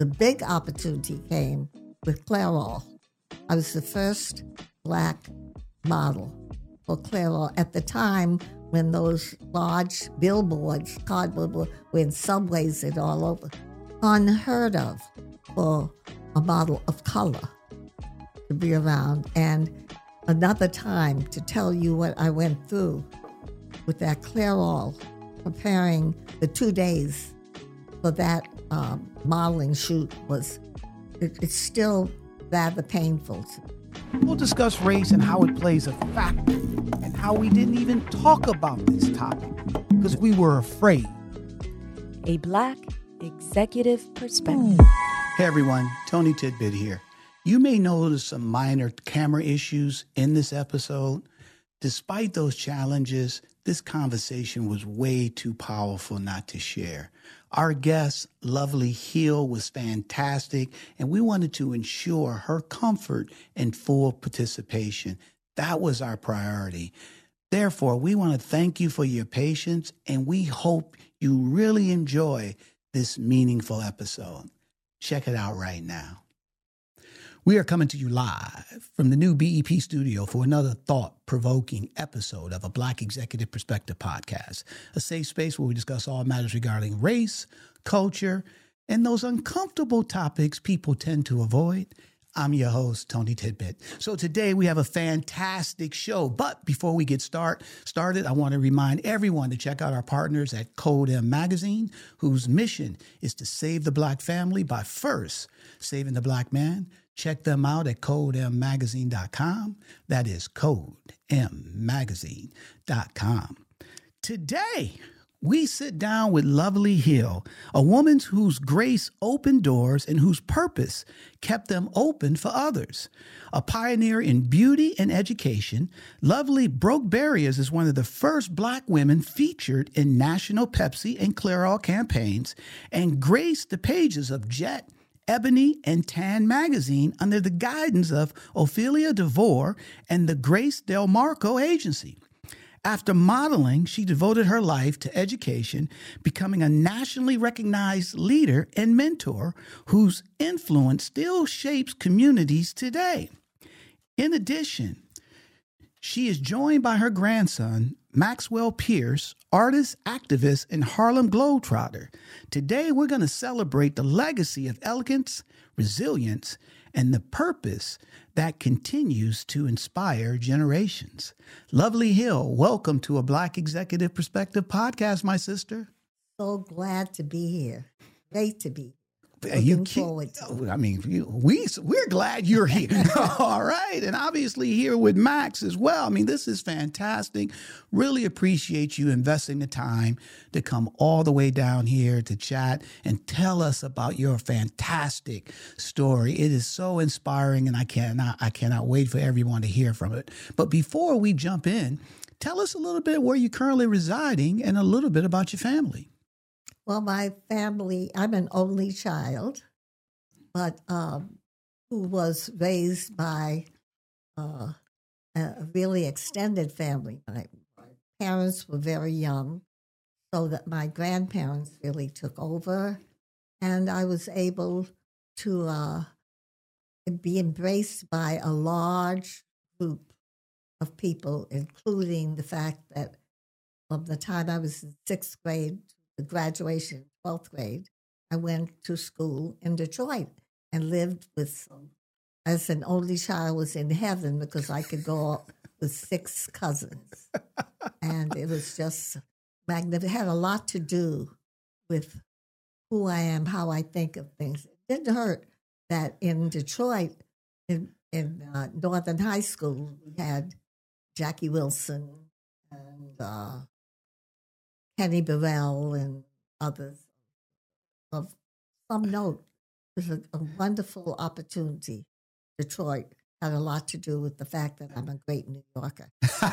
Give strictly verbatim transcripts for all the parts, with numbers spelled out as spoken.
the big opportunity came with Clairol. I was the first black model for Clairol at the time when those large billboards, cardboard, were in subways and all over. Unheard of for a model of color to be around. And another time to tell you what I went through with that Clairol, preparing the two days for that um, modeling shoot was, it, it's still rather painful. We'll discuss race and how it plays a factor and how we didn't even talk about this topic because we were afraid. A Black Executive Perspective. Hey everyone, Tony Tidbit here. You may notice some minor camera issues in this episode. Despite those challenges, this conversation was way too powerful not to share. Our guest, Lovely Hill, was fantastic, and we wanted to ensure her comfort and full participation. That was our priority. Therefore, we want to thank you for your patience, and we hope you really enjoy this meaningful episode. Check it out right now. We are coming to you live from the new B E P studio for another thought-provoking episode of a Black Executive Perspective podcast, a safe space where we discuss all matters regarding race, culture, and those uncomfortable topics people tend to avoid. I'm your host, Tony Tidbit. So today we have a fantastic show. But before we get start, started, I want to remind everyone to check out our partners at Code M Magazine, whose mission is to save the Black family by first saving the Black man. Check them out at code m magazine dot com. That is code m magazine dot com. Today, we sit down with Lovely Hill, a woman whose grace opened doors and whose purpose kept them open for others. A pioneer in beauty and education, Lovely broke barriers as one of the first Black women featured in national Pepsi and Clairol campaigns and graced the pages of Jet, Ebony, and Tan magazine under the guidance of Ophelia DeVore and the Grace Del Marco Agency. After modeling, she devoted her life to education, becoming a nationally recognized leader and mentor whose influence still shapes communities today. In addition, she is joined by her grandson, Maxwell Pierce, artist, activist, and Harlem Globetrotter. Today, we're going to celebrate the legacy of elegance, resilience, and the purpose that continues to inspire generations. Lovely Hill, welcome to a Black Executive Perspective podcast, my sister. So glad to be here. Great to be here. Looking you forward to it. I mean, you, we, we're glad you're here. All right. And obviously here with Max as well. I mean, this is fantastic. Really appreciate you investing the time to come all the way down here to chat and tell us about your fantastic story. It is so inspiring, and I cannot, I cannot wait for everyone to hear from it. But before we jump in, tell us a little bit where you're currently residing and a little bit about your family. Well, my family, I'm an only child, but um, who was raised by uh, a really extended family. My parents were very young, so that my grandparents really took over, and I was able to uh, be embraced by a large group of people, including the fact that from the time I was in sixth grade the graduation, twelfth grade, I went to school in Detroit and lived with some, as an only child was in heaven because I could go with six cousins. And it was just magnificent. It had a lot to do with who I am, how I think of things. It didn't hurt that in Detroit, in, in uh, Northern High School, we had Jackie Wilson and uh, Kenny Burrell and others of some note. It was a, a wonderful opportunity. Detroit had a lot to do with the fact that I'm a great New Yorker.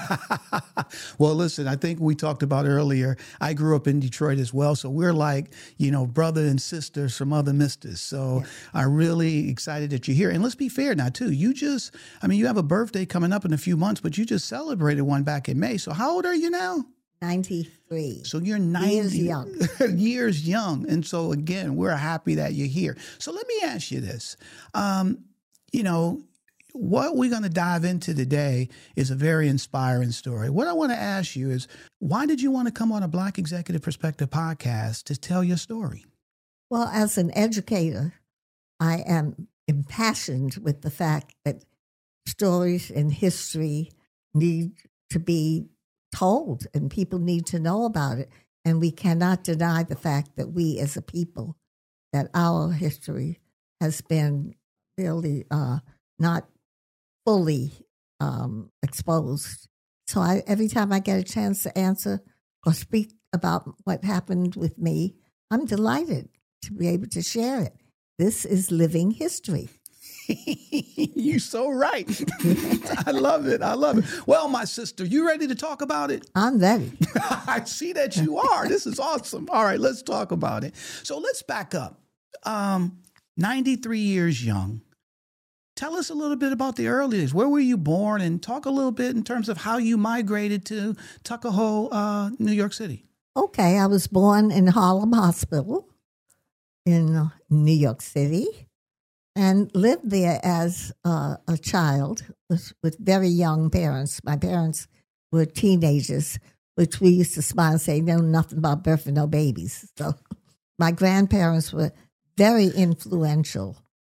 Well, listen, I think we talked about earlier, I grew up in Detroit as well. So we're like, you know, brother and sisters from other misters. So yeah. I'm really excited that you're here. And let's be fair now, too. You just, I mean, you have a birthday coming up in a few months, but you just celebrated one back in May. So how old are you now? ninety-three. So you're ninety Years young. years young. And so, again, we're happy that you're here. So let me ask you this. Um, you know, what we're going to dive into today is a very inspiring story. What I want to ask you is, why did you want to come on a Black Executive Perspective podcast to tell your story? Well, as an educator, I am impassioned with the fact that stories in history need to be told and people need to know about it. And we cannot deny the fact that we as a people, that our history has been really uh, not fully um, exposed. So I, every time I get a chance to answer or speak about what happened with me, I'm delighted to be able to share it. This is living history. You're so right. I love it. I love it. Well, my sister, you ready to talk about it? I'm ready. I see that you are. This is awesome. All right, let's talk about it. So let's back up. Um, ninety-three years young. Tell us a little bit about the early days. Where were you born? And talk a little bit in terms of how you migrated to Tuckahoe, uh, New York City. Okay, I was born in Harlem Hospital in New York City and lived there as uh, a child with, with very young parents. My parents were teenagers, which we used to smile and say, know nothing about birthing no babies. So my grandparents were very influential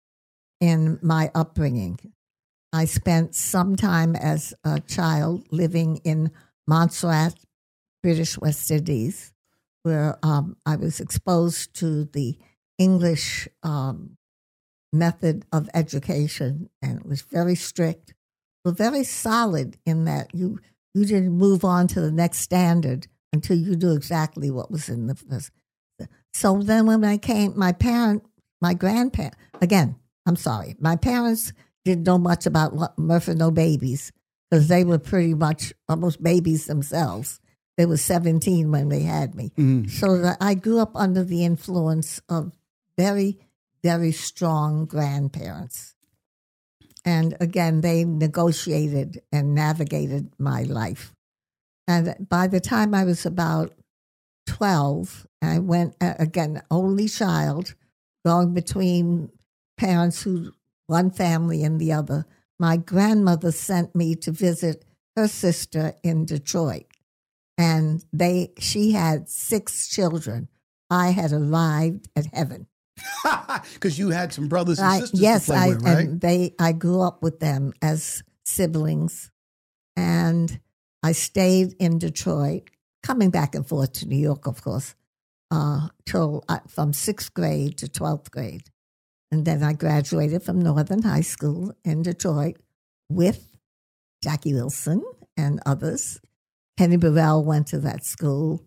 in my upbringing. I spent some time as a child living in Montserrat, British West Indies, where um, I was exposed to the English um, method of education, and it was very strict, but very solid in that you you didn't move on to the next standard until you knew exactly what was in the first. So then when I came, my parent, my grandparent, again, I'm sorry, my parents didn't know much about Murphy No Babies because they were pretty much almost babies themselves. They were seventeen when they had me. Mm. So that I grew up under the influence of very, very strong grandparents. And again, they negotiated and navigated my life. And by the time I was about twelve, I went, again, only child, going between parents who, one family and the other. My grandmother sent me to visit her sister in Detroit. And they, she had six children. I had arrived at heaven. Because you had some brothers and I, sisters yes, to play I, with, right? and they, I grew up with them as siblings. And I stayed in Detroit, coming back and forth to New York, of course, uh, till uh, from sixth grade to twelfth grade. And then I graduated from Northern High School in Detroit with Jackie Wilson and others. Penny Burrell went to that school.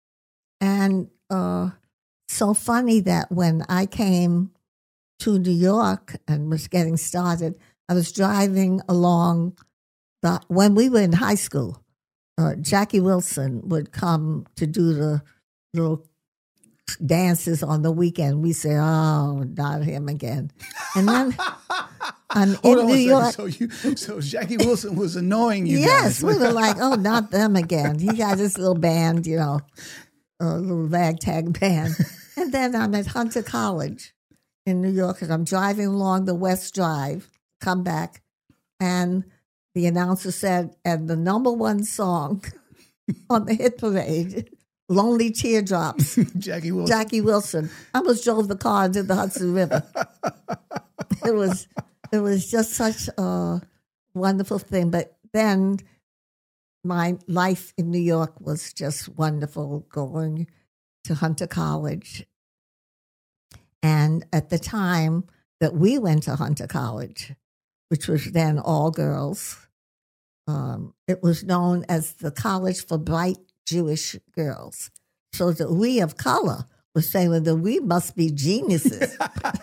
And uh, so funny that when I came to New York and was getting started, I was driving along, the, when we were in high school, uh, Jackie Wilson would come to do the little dances on the weekend. We say, oh, not him again. And then I'm Hold in on New York. So, you, so Jackie Wilson was annoying you Yes, guys. we were like, oh, not them again. He got this little band, you know, a little ragtag band. And then I'm at Hunter College in New York, and I'm driving along the West Drive, come back, and the announcer said, and the number one song on the hit parade, Lonely Teardrops. Jackie Wilson. Jackie Wilson. I almost drove the car into the Hudson River. It was it was just such a wonderful thing. But then my life in New York was just wonderful, going to Hunter College. And at the time that we went to Hunter College, which was then all girls, um, it was known as the College for Bright Jewish Girls. So that we of color were saying well, that we must be geniuses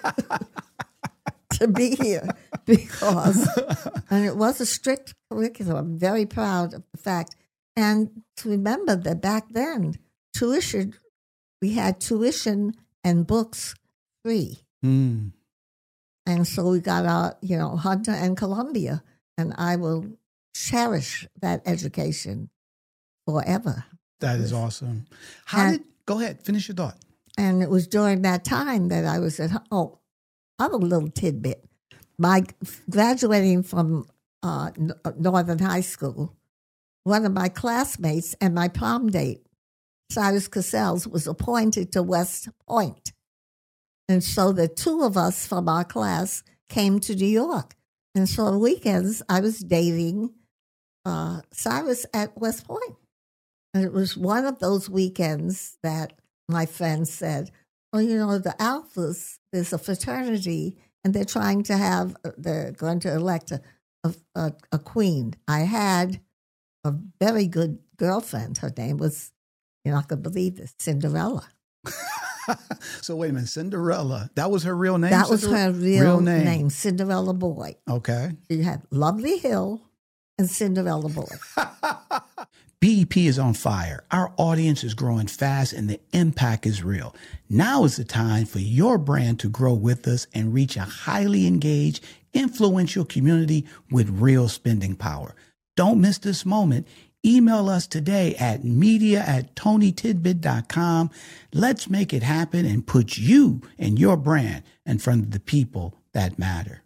to be here because, and it was a strict curriculum. I'm very proud of the fact. And to remember that back then, tuition, we had tuition and books free. Mm. And so we got our, you know, Hunter and Columbia, and I will cherish that education forever. That is awesome. How and, did, go ahead, finish your thought. And it was during that time that I was at home. Oh, I'm a little tidbit. My graduating from uh, Northern High School, one of my classmates and my prom date, Cyrus Cassels, was appointed to West Point. And so the two of us from our class came to New York. And so on weekends, I was dating uh, Cyrus at West Point. And it was one of those weekends that my friend said, well, you know, the Alphas, there's a fraternity, and they're trying to have, they're going to elect a, a, a queen. I had a very good girlfriend. Her name was, you're not going to believe this, Cinderella. So wait a minute, Cinderella, that was her real name? That was Cinderella? her real, real name. name, Cinderella Boy. Okay. She had Lovely Hill and Cinderella Boy. B E P is on fire. Our audience is growing fast and the impact is real. Now is the time for your brand to grow with us and reach a highly engaged, influential community with real spending power. Don't miss this moment. Email us today at media at tony tidbit dot com. Let's make it happen and put you and your brand in front of the people that matter.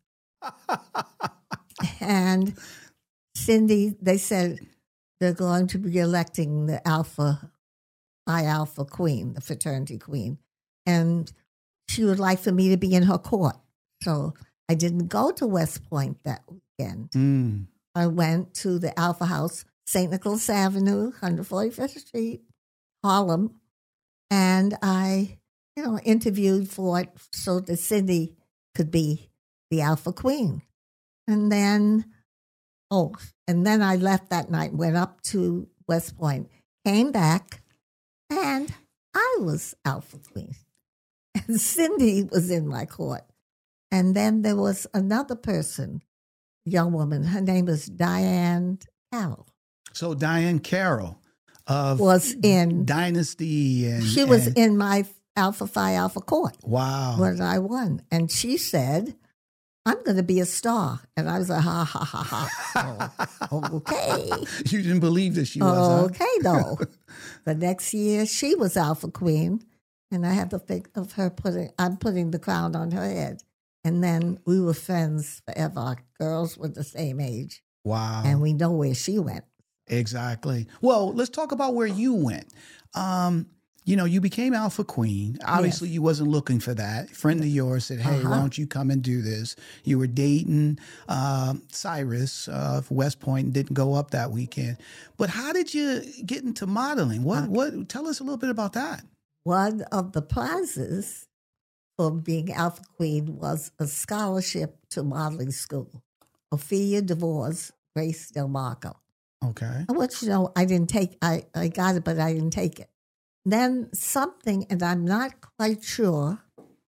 And Cindy, they said they're going to be electing the Alpha, Phi Alpha Queen, the fraternity queen. And she would like for me to be in her court. So I didn't go to West Point that weekend. Mm. I went to the Alpha House, Saint Nicholas Avenue, one forty-fifth Street, Harlem, and I, you know, interviewed for it so that Cindy could be the Alpha Queen. And then, oh, and then I left that night, went up to West Point, came back, and I was Alpha Queen. And Cindy was in my court. And then there was another person, young woman, her name was Diane Carroll. So Diane Carroll of was in Dynasty, and she was and, in my Alpha Phi Alpha court. Wow. When I won. And she said, I'm going to be a star. And I was like, ha, ha, ha, ha. Oh, okay. You didn't believe that she was, Okay, huh? though. The next year, she was Alpha Queen. And I had to think of her putting, I'm putting the crown on her head. And then we were friends forever. Our girls were the same age. Wow. And we know where she went. Exactly. Well, let's talk about where you went. Um, you know, you became Alpha Queen. Obviously, yes. You wasn't looking for that. A friend of yours said, hey, uh-huh. why don't you come and do this? You were dating uh, Cyrus of West Point and didn't go up that weekend. But how did you get into modeling? What? Okay. What? Tell us a little bit about that. One of the prizes for being Alpha Queen was a scholarship to modeling school. Ophelia DeVore's Grace Del Marco. Okay. I want you to know I didn't take, I, I got it, but I didn't take it. Then something, and I'm not quite sure,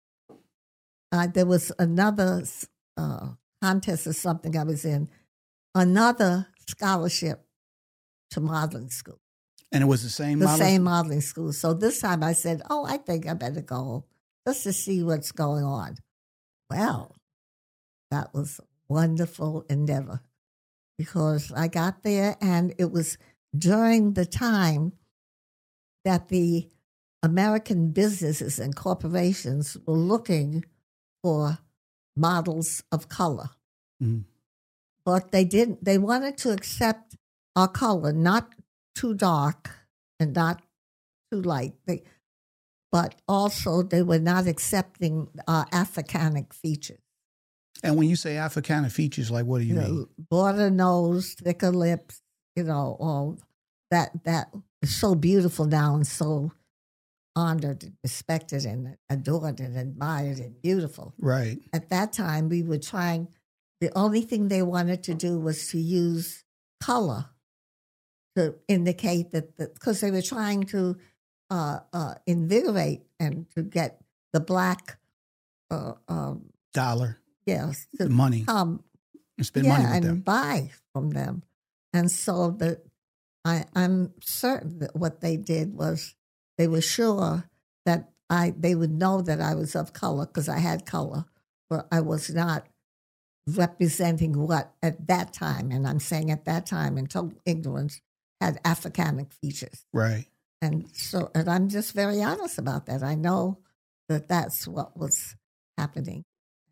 uh, there was another uh, contest or something I was in, another scholarship to modeling school. And it was the same The modeling same modeling school. So this time I said, oh, I think I better go just to see what's going on. Well, that was a wonderful endeavor because I got there and it was during the time that the American businesses and corporations were looking for models of color. Mm. But they didn't, they wanted to accept our color, not too dark and not too light. They, but also they were not accepting our Africanic features. And when you say Africana features, like what do you, you mean? Know, broader nose, thicker lips, you know, all that that is so beautiful now and so honored and respected and adored and admired and beautiful. Right. At that time, we were trying, the only thing they wanted to do was to use color to indicate that, because they were trying to uh, uh, invigorate and to get the black uh, um, dollar. Yes, the money. Um, and spend yeah, money with and them. buy from them. And so the, I, I'm certain that what they did was they were sure that I they would know that I was of color because I had color, but I was not representing what at that time, and I'm saying at that time in total ignorance, had Africanic features. Right. And so, and I'm just very honest about that. I know that that's what was happening.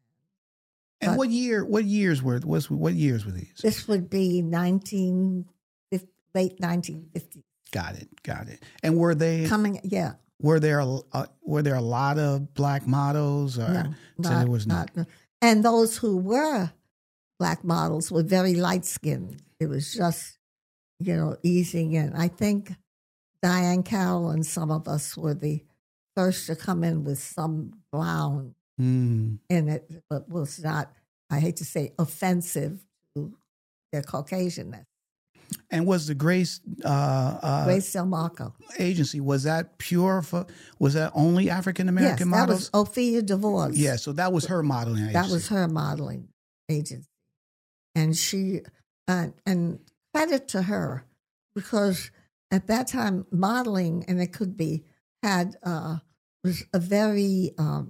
And But what year? What years were? Was what years were these? this would be nineteen fifty, late nineteen fifties. Got it. Got it. And were they Coming, yeah. Were there a, uh, were there a lot of black models? Or No, so not, there was not. not. And those who were black models were very light skinned. It was just, you know, easing in. I think Diane Carroll and some of us were the first to come in with some brown Mm. in it, but was not, I hate to say, offensive to their Caucasianness. And was the Grace uh, uh, Grace Del Marco. agency, was that pure for? Was that only African Yes, American that models? was Ophelia DeVos. Yeah, so that was her modeling agency. That was her modeling agency. And she, uh, and credit to her, because at that time, modeling, and it could be, had, uh, was a very um,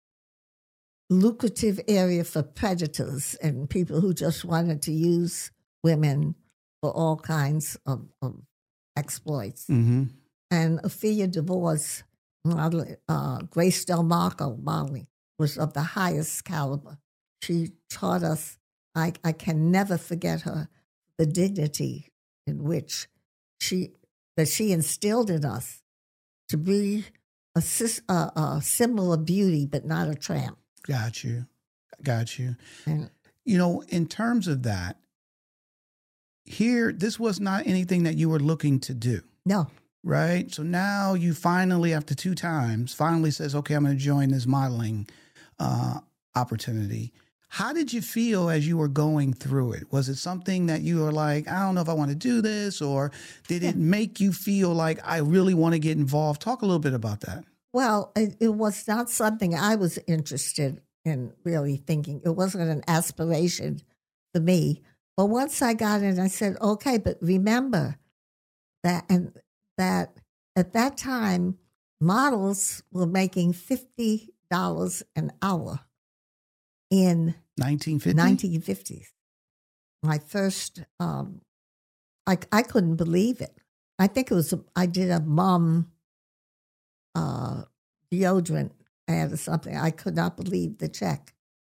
lucrative area for predators and people who just wanted to use women for all kinds of, of exploits. Mm-hmm. And Ophelia DeVos, model, uh, Grace Del Marco modeling, was of the highest caliber. She taught us, I, I can never forget her, the dignity in which she, that she instilled in us to be a, a, a symbol of beauty, but not a tramp. Got you. Got you. And, You know, in terms of that, here, this was not anything that you were looking to do, no, right? So now you finally, after two times, finally says, okay, I'm going to join this modeling uh, opportunity. How did you feel as you were going through it? Was it something that you were like, I don't know if I want to do this, or did it make you feel like I really want to get involved? Talk a little bit about that. well, it, it was not something I was interested in really thinking. It wasn't an aspiration for me. But once I got in, I said, okay, but remember that, and that at that time, models were making fifty dollars an hour in nineteen fifty? nineteen fifties. My first, um, I, I couldn't believe it. I think it was, a, I did a mom uh, deodorant ad or something. I could not believe the check.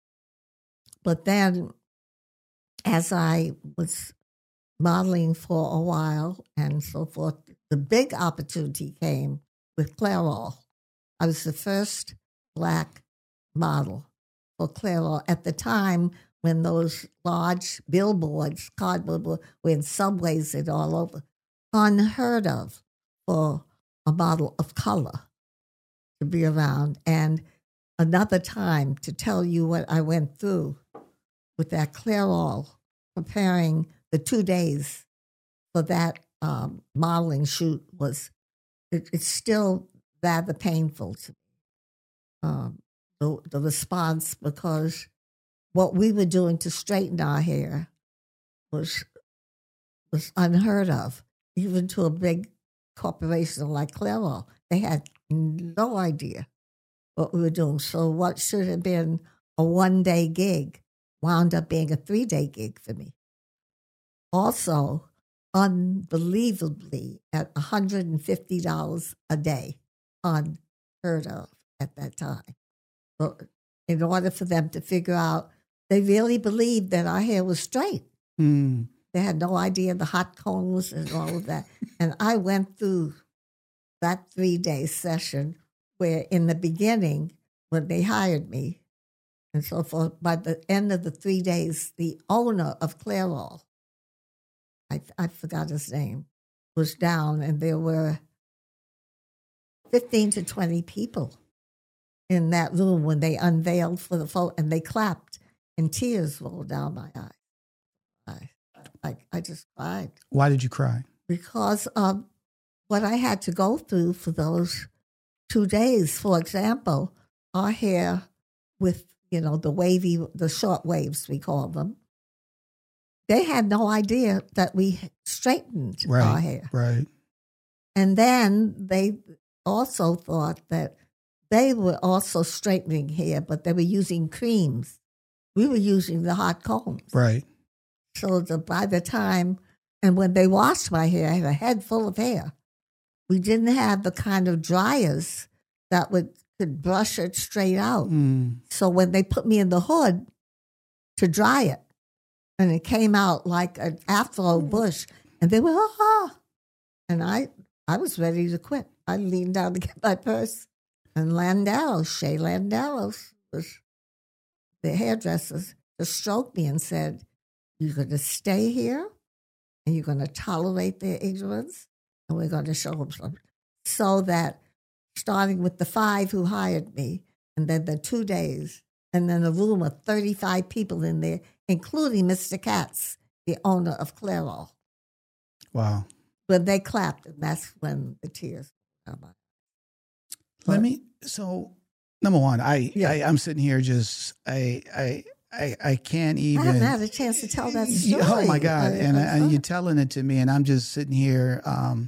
But then, as I was modeling for a while and so forth, the big opportunity came with Clairol. I was the first black model for Clairol at the time when those large billboards, cardboard billboards, were in subways and all over. Unheard of for a model of color to be around. And another time to tell you what I went through with that Clairol, preparing the two days for that um, modeling shoot was, it, it's still rather painful to me, um, the, the response, because what we were doing to straighten our hair was was unheard of, even to a big corporation like Clairol. They had no idea what we were doing. So what should have been a one-day gig wound up being a three-day gig for me. Also, unbelievably, at one hundred fifty dollars a day, unheard of at that time. So in order for them to figure out, they really believed that our hair was straight. Mm. They had no idea the hot combs and all of that. And I went through that three-day session where in the beginning, when they hired me, and so forth, by the end of the three days, the owner of Clairol, I, I forgot his name, was down, and there were fifteen to twenty people in that room when they unveiled for the photo, and they clapped, and tears rolled down my eyes. I, I, I just cried. Why did you cry? Because of what I had to go through for those two days. For example, our hair with, you know, the wavy, the short waves, we call them, they had no idea that we straightened Right, our hair. right. And then they also thought that they were also straightening hair, but they were using creams. We were using the hot combs. Right. So the, by the time, And when they washed my hair, I had a head full of hair. We didn't have the kind of dryers that would could brush it straight out. Mm. So when they put me in the hood to dry it, and it came out like an afro bush, and they went, ah, and I, I was ready to quit. I leaned down to get my purse, and Landaros, Shay Landaros, was the hairdressers, just stroked me and said, "You're going to stay here, and you're going to tolerate their ignorance, and we're going to show them something." So that, starting with the five who hired me, and then the two days, and then a room of thirty-five people in there, including Mister Katz, the owner of Clairol. Wow. When they clapped, and that's when the tears come out. Let me, so, number one, I, Yeah. I, I'm sitting here just, I, I, I, I can't even. I haven't had a chance to tell that story. Oh, my God. I, and, I, and you're telling it to me, and I'm just sitting here. Um,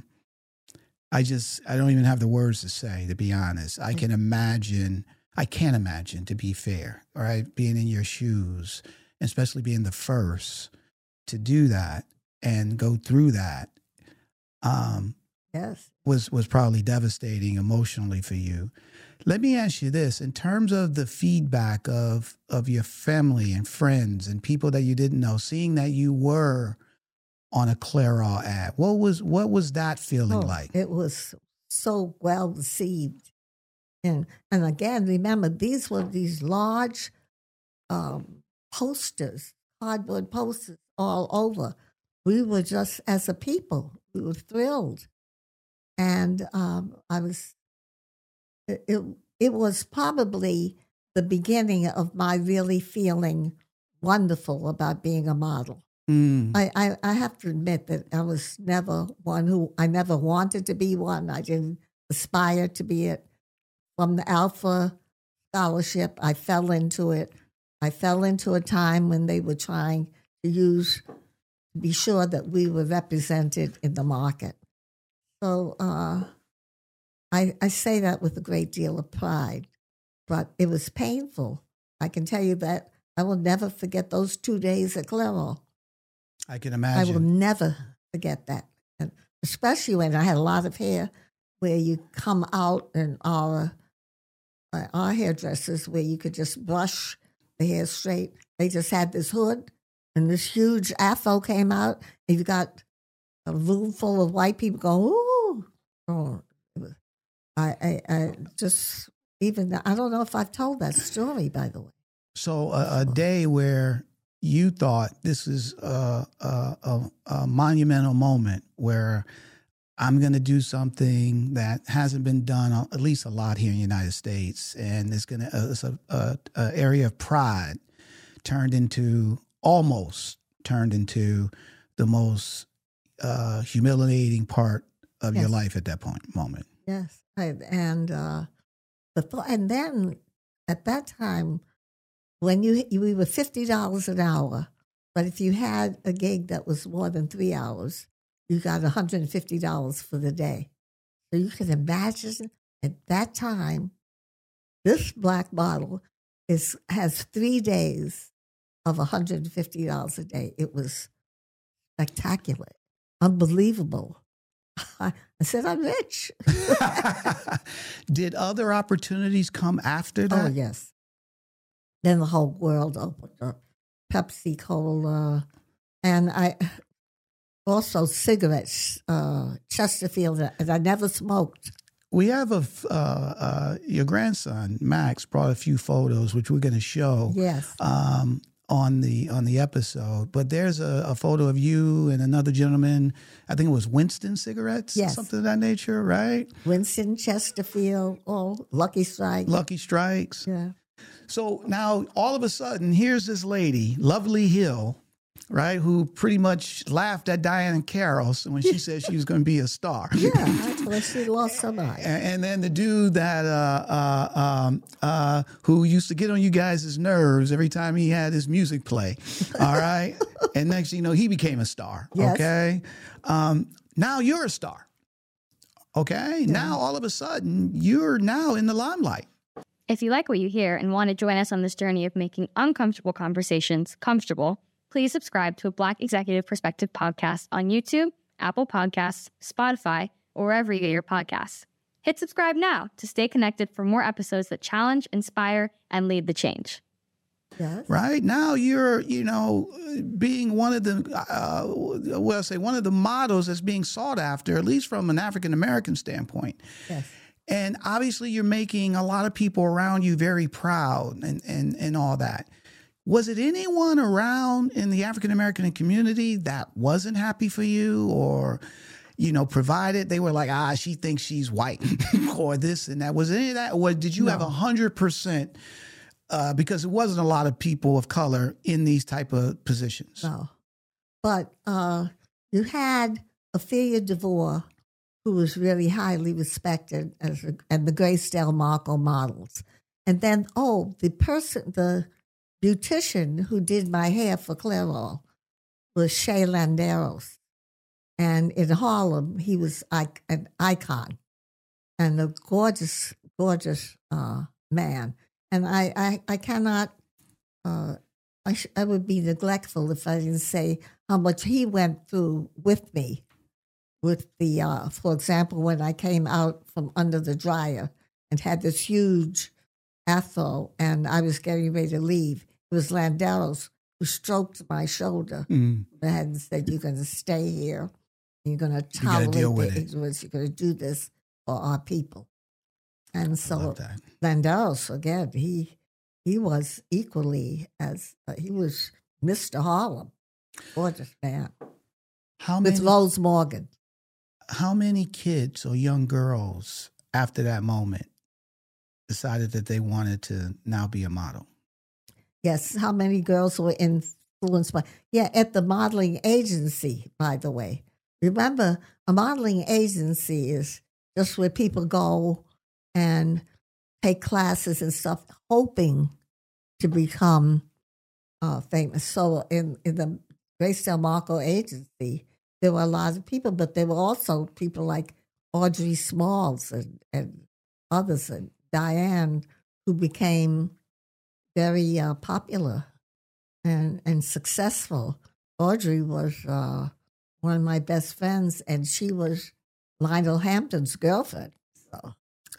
I just, I don't even have the words to say, to be honest. I can imagine, I can't imagine, to be fair, all right, being in your shoes, especially being the first to do that and go through that. Um, yes. was was probably devastating emotionally for you. Let me ask you this, in terms of the feedback of of your family and friends and people that you didn't know, seeing that you were on a Clairol ad, what was what was that feeling Oh, like? It was so well received. And and again, remember, these were these large um, posters, cardboard posters all over. We were just, as a people, we were thrilled. And um, I was, it, it, it was probably the beginning of my really feeling wonderful about being a model. Mm. I, I, I have to admit that I was never one who, I never wanted to be one. I didn't aspire to be it. From the Alpha Scholarship, I fell into it. I fell into a time when they were trying to use, to be sure that we were represented in the market. So uh, I, I say that with a great deal of pride, but it was painful. I can tell you that I will never forget those two days at Clairol. I can I imagine. will never forget that, and especially when I had a lot of hair, where you come out and our uh, our hairdressers, where you could just brush the hair straight. They just had this hood, and this huge afro came out, and you got a room full of white people going, "Ooh!" Oh, it was, I, I, I just even I don't know if I've told that story, by the way. So a, a day where you thought this is a, a, a, a monumental moment where I'm going to do something that hasn't been done, at least a lot here in the United States, and it's going to uh, it's a, a, a area of pride turned into almost turned into the most uh, humiliating part of Yes. your life at that point moment. Yes, I, and uh, the th- and then at that time, when you, you we were fifty dollars an hour, but if you had a gig that was more than three hours, you got one hundred and fifty dollars for the day. So you can imagine at that time, this black model is has three days of one hundred and fifty dollars a day. It was spectacular, unbelievable. I said, I'm rich. Did other opportunities come after that? Oh, yes. Then the whole world opened up. Pepsi Cola. And I also cigarettes, uh, Chesterfield, and I never smoked. We have a, uh, uh, your grandson, Max, brought a few photos, which we're going to show. Yes. Um, on the on the episode, but there's a, a photo of you and another gentleman. I think it was Winston Cigarettes, Yes. something of that nature, right? Winston, Chesterfield, oh, Lucky Strike. Lucky Strikes. Yeah. So now all of a sudden, here's this lady, Lovely Hill, right, who pretty much laughed at Diana Carroll when she said she was going to be a star. Yeah, that's when she lost somebody. And, and then the dude that uh, uh, um, uh, who used to get on you guys' nerves every time he had his music play, all right? And next thing you know, he became a star, Yes. okay? Um, now you're a star, okay? Yeah. Now all of a sudden, you're now in the limelight. If you like what you hear and want to join us on this journey of making uncomfortable conversations comfortable, please subscribe to a Black Executive Perspective podcast on YouTube, Apple Podcasts, Spotify, or wherever you get your podcasts. Hit subscribe now to stay connected for more episodes that challenge, inspire, and lead the change. Yes. Right now, you're, you know, being one of the, uh, well, say one of the models that's being sought after, at least from an African American standpoint. Yes. And obviously, you're making a lot of people around you very proud and and and all that. Was it anyone around in the African American community that wasn't happy for you, or, you know, provided they were like, ah, she thinks she's white or this and that? Was any of that? Or did you No. have a hundred percent? Uh, because it wasn't a lot of people of color in these type of positions. No. But uh, you had Ophelia DeVore, who was really highly respected, as a, and the Grace Del Marco models. And then, oh, the person, the beautician who did my hair for Clairol was Shea Landeros. And in Harlem, he was like an icon and a gorgeous, gorgeous uh, man. And I, I, I cannot, uh, I, sh- I would be neglectful if I didn't say how much he went through with me. With the, uh, for example, when I came out from under the dryer and had this huge afro and I was getting ready to leave, it was Landeros who stroked my shoulder Mm. and said, "You're going to stay here. You're going to gotta tolerate deal with the it." ignorance. You're going to do this for our people." And I so love that. Landeros, again, he he was equally as, uh, he was Mister Harlem, gorgeous man, How with many, Rose Morgan. how many kids or young girls after that moment decided that they wanted to now be a model? Yes, how many girls were influenced by, yeah, at the modeling agency, by the way. Remember, a modeling agency is just where people go and take classes and stuff, hoping to become uh, famous. So in, in the Grace Del Marco agency, there were a lot of people, but there were also people like Audrey Smalls and, and others, and Diane, who became very uh, popular and, and successful. Audrey was uh, one of my best friends, and she was Lionel Hampton's girlfriend. So,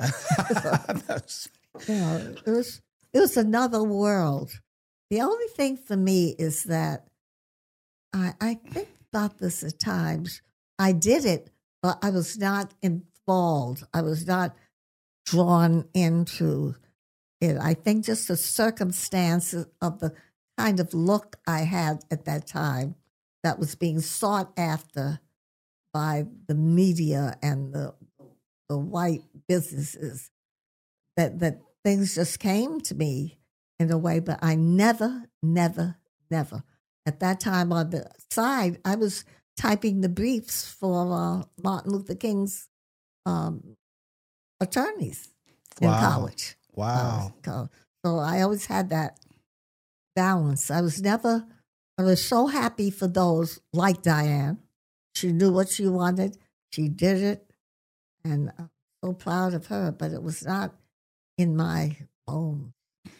That's- you know, it was it was another world. The only thing for me is that I, I think about this at times. I did it, but I was not enthralled. I was not drawn into it. I think just the circumstances of the kind of look I had at that time that was being sought after by the media and the the white businesses, that that things just came to me in a way, but I never, never, never. At that time on the side, I was typing the briefs for uh, Martin Luther King's um, attorneys in Wow. college. wow. Uh, so I always had that balance. I was never, I was so happy for those like Diane. She knew what she wanted. She did it. And I'm so proud of her, but it was not in my bones.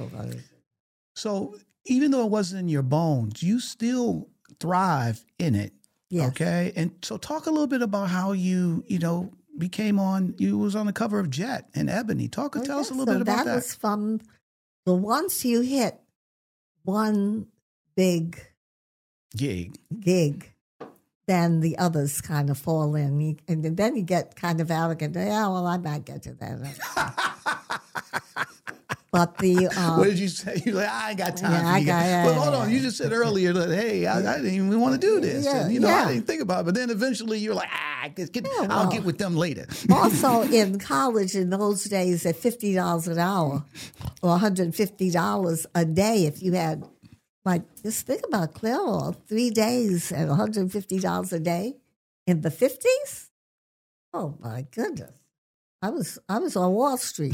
So even though it wasn't in your bones, you still thrive in it. Yes. Okay. And so talk a little bit about how you, you know, became on, you was on the cover of Jet and Ebony. Talk, Oh, tell us a yes. little So bit about that that. was from the once you hit one big Gig. gig, then the others kind of fall in. You- And then you get kind of arrogant. Yeah, well, I might get to that. But the uh, What did you say? You're like, I ain't got time Yeah, for I you. got- guys. yeah, But yeah, hold on, yeah. you just said earlier that, hey, I, I didn't even want to do this. Yeah, and, you know, yeah. I didn't think about it. But then eventually you're like, ah, get, get, Yeah, I'll well. get with them later. also in college in those days at fifty dollars an hour or one hundred fifty dollars a day if you had, like, just think about Clairol, three days at one hundred fifty dollars a day in the fifties? Oh, my goodness. I was I was on Wall Street.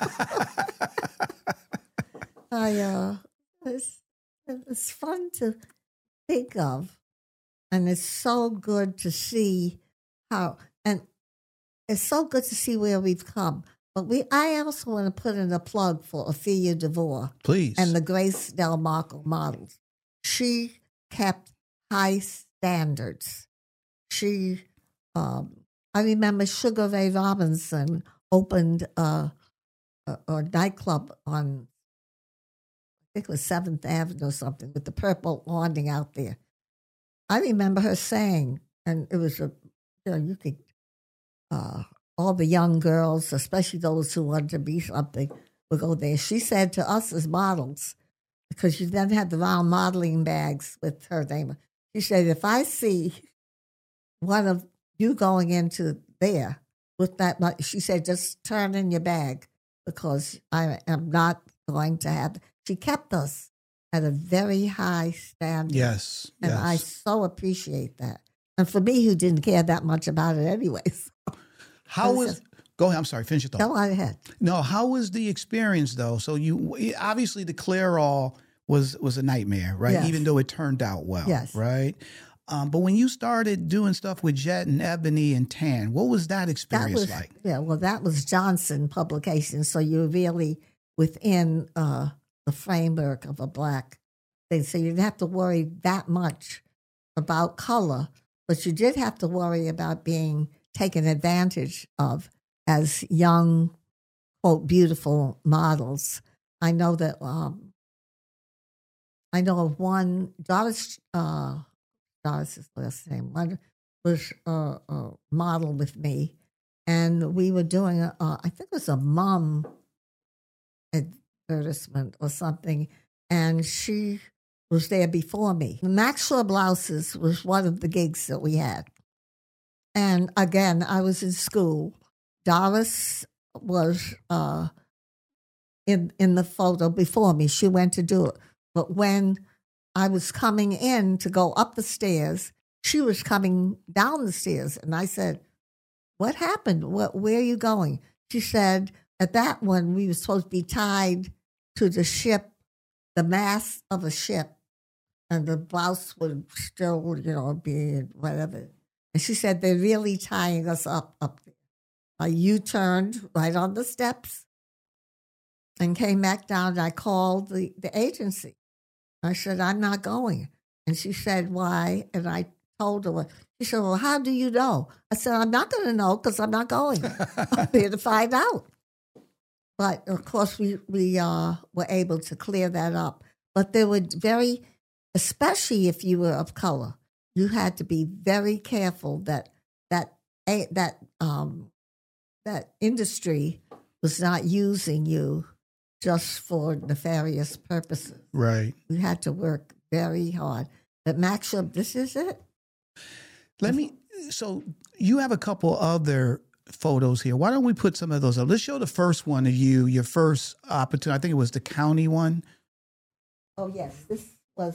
I uh, it's, it's fun to think of, and it's so good to see how, and it's so good to see where we've come. But we, I also want to put in a plug for Ophelia DeVore Please. and the Grace Del Marco models. She kept high standards. She, um, I remember Sugar Ray Robinson opened a, a, a nightclub on, I think it was seventh Avenue or something, with the purple awning out there. I remember her saying, and it was a, you know, you could, uh, all the young girls, especially those who wanted to be something, would go there. She said to us as models, because she then had the round modeling bags with her name. She said, if I see one of you going into there with that, she said, just turn in your bag because I am not going to have. She kept us at a very high standard. Yes. And yes. I so appreciate that. And for me, who didn't care that much about it anyways. How was, just, go ahead, I'm sorry, finish your thought. Go ahead. No, how was the experience though? So you, obviously the Clairol was, was a nightmare, right? Yes. Even though it turned out well, yes. right? Um, but when you started doing stuff with Jet and Ebony and Tan, what was that experience that was, like? Yeah, well, that was Johnson Publications, so you're really within uh, the framework of a black thing. So you didn't have to worry that much about color, but you did have to worry about being taken advantage of as young, quote, beautiful models. I know that, um, I know of one, Doris, uh, Doris's last name, one was a, a model with me, and we were doing, a, uh, I think it was a mom advertisement or something, and she was there before me. Maxwell Blouses was one of the gigs that we had. And again, I was in school. Doris was uh, in in the photo before me. She went to do it. But when I was coming in to go up the stairs, she was coming down the stairs. And I said, what happened? What, where are you going? She said, at that one, we were supposed to be tied to the ship, the mast of a ship. And the blouse would still, you know, be whatever. And she said, they're really tying us up up there. I U-turned right on the steps and came back down. And I called the, the agency. I said, I'm not going. And she said, why? And I told her. She said, well, how do you know? I said, I'm not going to know because I'm not going. I'm here to find out. But, of course, we, we uh, were able to clear that up. But there were very, especially if you were of color, you had to be very careful that that that um, that industry was not using you just for nefarious purposes. Right. You had to work very hard. But Maxwell, this is it. Let me. So you have a couple other photos here. Why don't we put some of those up? Let's show the first one of you. Your first opportunity. I think it was the county one. Oh yes, this was.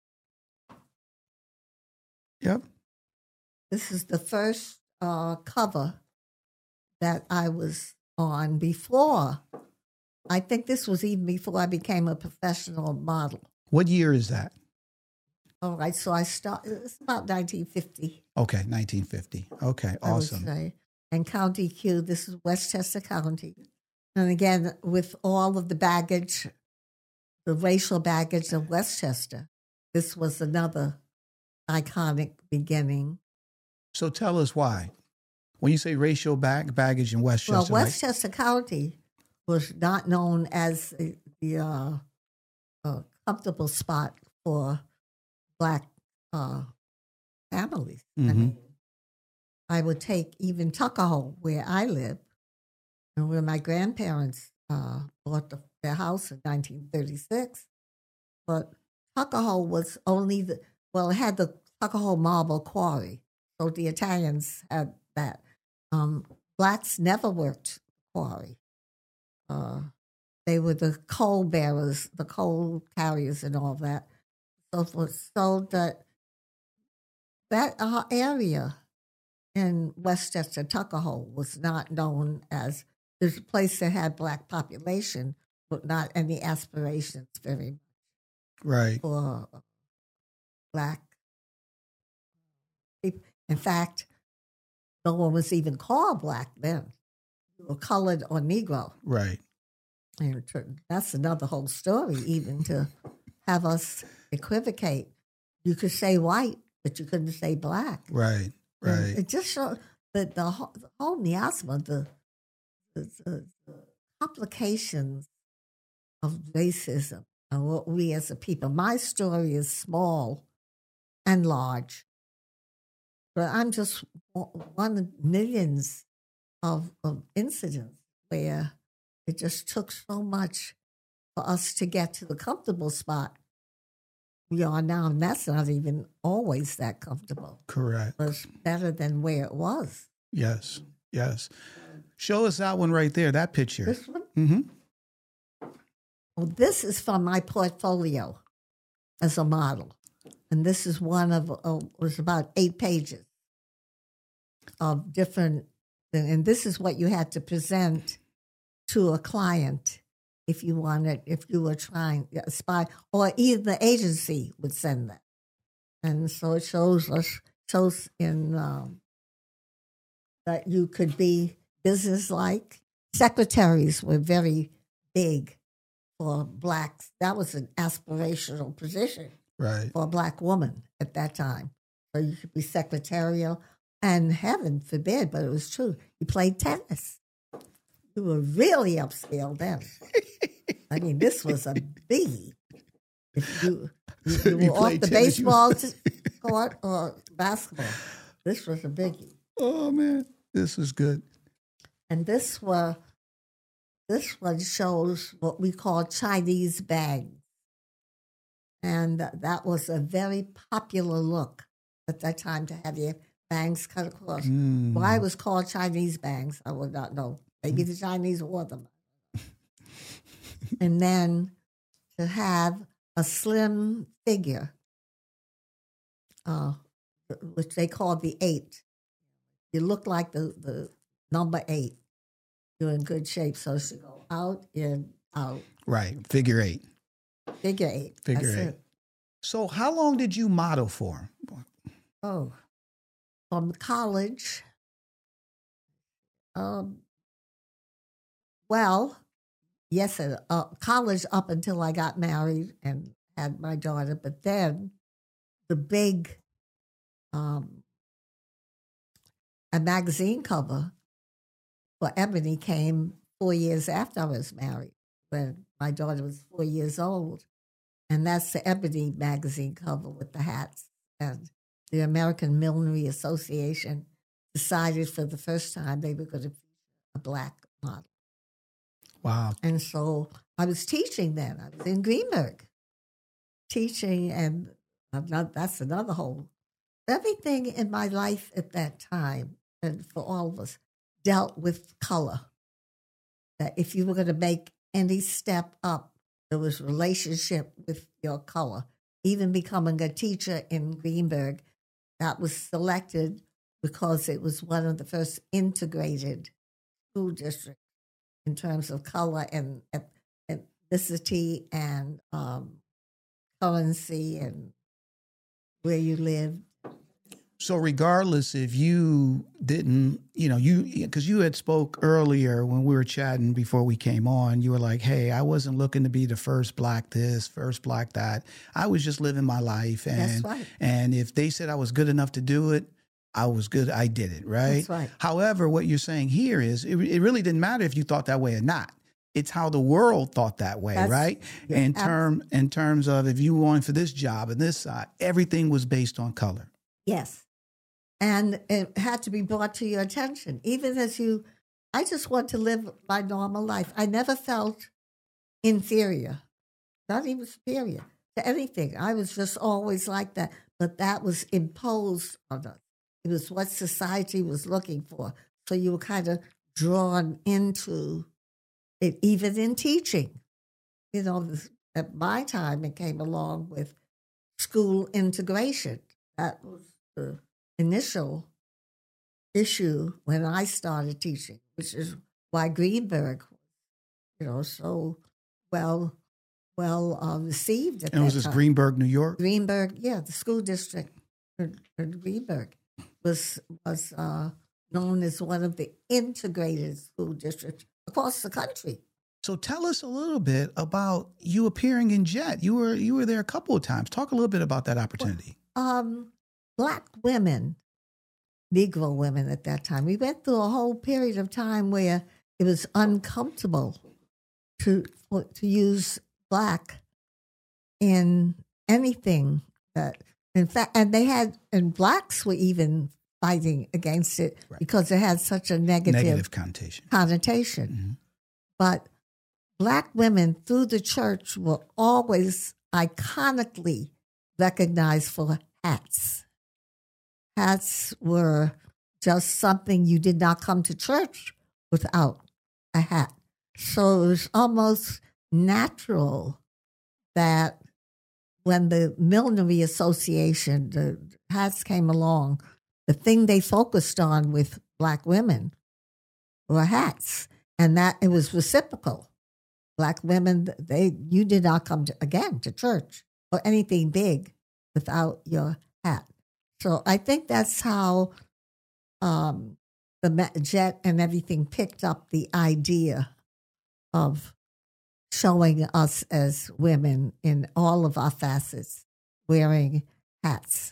Yep. This is the first uh, cover that I was on before. I think this was even before I became a professional model. What year is that? All right, so I started, it's about nineteen fifty. Okay, nineteen fifty. Okay, awesome. I would say. And County Q, this is Westchester County. And again, with all of the baggage, the racial baggage of Westchester, this was another iconic beginning. So tell us why. When you say racial bag, baggage in Westchester. Well, Westchester like- County was not known as the, the uh, uh, comfortable spot for Black uh, families. Mm-hmm. I mean, I would take even Tuckahoe, where I live, and where my grandparents uh, bought the, their house in nineteen thirty-six. But Tuckahoe was only the, well, it had the Tuckahoe Marble Quarry, so the Italians had that. Um, blacks never worked quarry. Uh, they were the coal bearers, the coal carriers, and all that. So forth. So that that uh, area in Westchester, Tuckahoe, was not known as, there's a place that had Black population, but not any aspirations very much right. for Black people. In fact, no one was even called Black then, or colored or Negro. Right. And that's another whole story, even to have us equivocate. you could say white, but you couldn't say black. Right, right. And it just showed that the whole, the whole miasma, the, the, the complications of racism and what we as a people. My story is small and large, but I'm just one of millions of, of incidents where it just took so much for us to get to the comfortable spot we are now, and that's not even always that comfortable. Correct. It was better than where it was. Yes, yes. Show us that one right there, that picture. This one? Mm-hmm. Well, this is from my portfolio as a model. And this is one of, uh, was about eight pages of different, and this is what you had to present to a client if you wanted, if you were trying a spy, or even the agency would send that. And so it shows us, shows in um, that you could be businesslike. Secretaries were very big for blacks. That was an aspirational position Right. for a black woman at that time. So you could be secretarial, and heaven forbid, but it was true. You played tennis. You were really upscale then. I mean, this was a biggie. If you, you, you You were off played the tennis, you- baseball court or basketball, this was a biggie. Oh man, this is good. And this were, this one shows what we call Chinese bags. And that was a very popular look at that time, to have your bangs cut across. Mm. Why it was called Chinese bangs, I would not know. Maybe the Chinese wore them. And then to have a slim figure, uh, which they call the eight. You look like the, the number eight. You're in good shape. So it should go out, in, out. Right, figure eight. Figure eight. Figure That's eight. it. So how long did you model for? Oh, from college. Um, well, yes, uh, uh, college up until I got married and had my daughter. But then the big um, a magazine cover for Ebony came four years after I was married, when my daughter was four years old. And that's the Ebony magazine cover with the hats. And the American Millinery Association decided for the first time they were going to feature a black model. Wow. And so I was teaching then. I was in Greenberg teaching, and I'm not, that's another whole. Everything in my life at that time, and for all of us, dealt with color. That if you were going to make any step up, there was relationship with your color. Even becoming a teacher in Greenberg, that was selected because it was one of the first integrated school districts in terms of color and ethnicity and um, currency and where you lived. So regardless if you didn't, you know, you, because you had spoke earlier when we were chatting before we came on, you were like, hey, I wasn't looking to be the first black this, first black that. I was just living my life. And, That's right. And if they said I was good enough to do it, I was good. I did it, right? That's right. However, what you're saying here is it, it really didn't matter if you thought that way or not. It's how the world thought that way, That's, right? yeah, in term, in terms of if you were going for this job and this side, everything was based on color. Yes. And it had to be brought to your attention. Even as you, I just want to live my normal life. I never felt inferior, not even superior to anything. I was just always like that. But that was imposed on us. It was what society was looking for. So you were kind of drawn into it, even in teaching. You know, this, at my time, it came along with school integration. That was the initial issue when I started teaching, which is why Greenberg, you know, so well, well uh, received at And that was this time. Greenberg, New York? Greenberg, yeah, the school district in, in Greenberg was was uh, known as one of the integrated school districts across the country. So tell us a little bit about you appearing in Jet. You were you were there a couple of times. Talk a little bit about that opportunity. Um, Black women, Negro women at that time, we went through a whole period of time where it was uncomfortable to to use Black in anything that, in fact, and they had, and Blacks were even fighting against it right. because it had such a negative, negative connotation. connotation. Mm-hmm. But Black women through the church were always iconically recognized for hats. Hats were just something you did not come to church without a hat. So it was almost natural that when the Millinery Association, the hats came along, the thing they focused on with Black women were hats, and that it was reciprocal. Black women, they you did not come to, again to church or anything big without your hat. So I think that's how um, the Jet and everything picked up the idea of showing us as women in all of our facets wearing hats.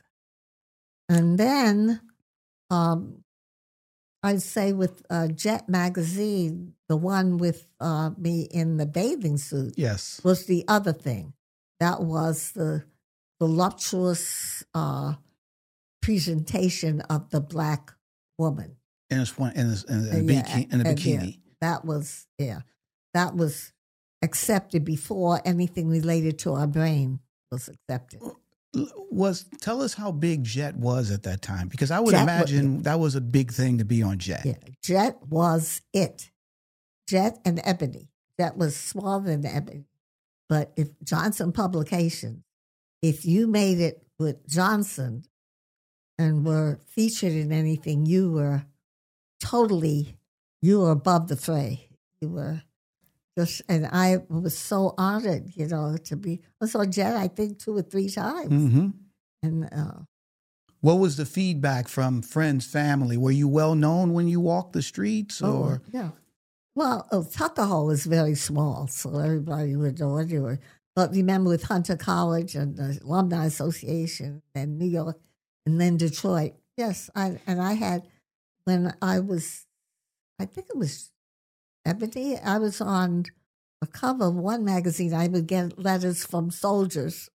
And then um, I'd say with uh, Jet magazine, the one with uh, me in the bathing suit yes. was the other thing. That was the voluptuous uh, presentation of the Black woman. In a, in a, in a, uh, yeah, bikini, in a bikini. Yeah, that was, yeah, that was accepted before anything related to our brain was accepted. Was tell us how big Jet was at that time, because I would Jet imagine was, that was a big thing to be on Jet. Yeah, Jet was it. Jet and Ebony. Jet was smaller than Ebony, but if Johnson Publications, if you made it with Johnson and were featured in anything, you were totally, you were above the fray. You were. Just, and I was so honored, you know, to be. I saw Jet, I think, two or three times. Mm-hmm. And uh, what was the feedback from friends, family? Were you well known when you walked the streets, or? Oh, yeah. Well, oh, Tuckahoe was very small, so everybody would know anyway. But remember, with Hunter College and the Alumni Association, and New York, and then Detroit. Yes, I and I had when I was, I think it was. Ebony, I was on a cover of one magazine. I would get letters from soldiers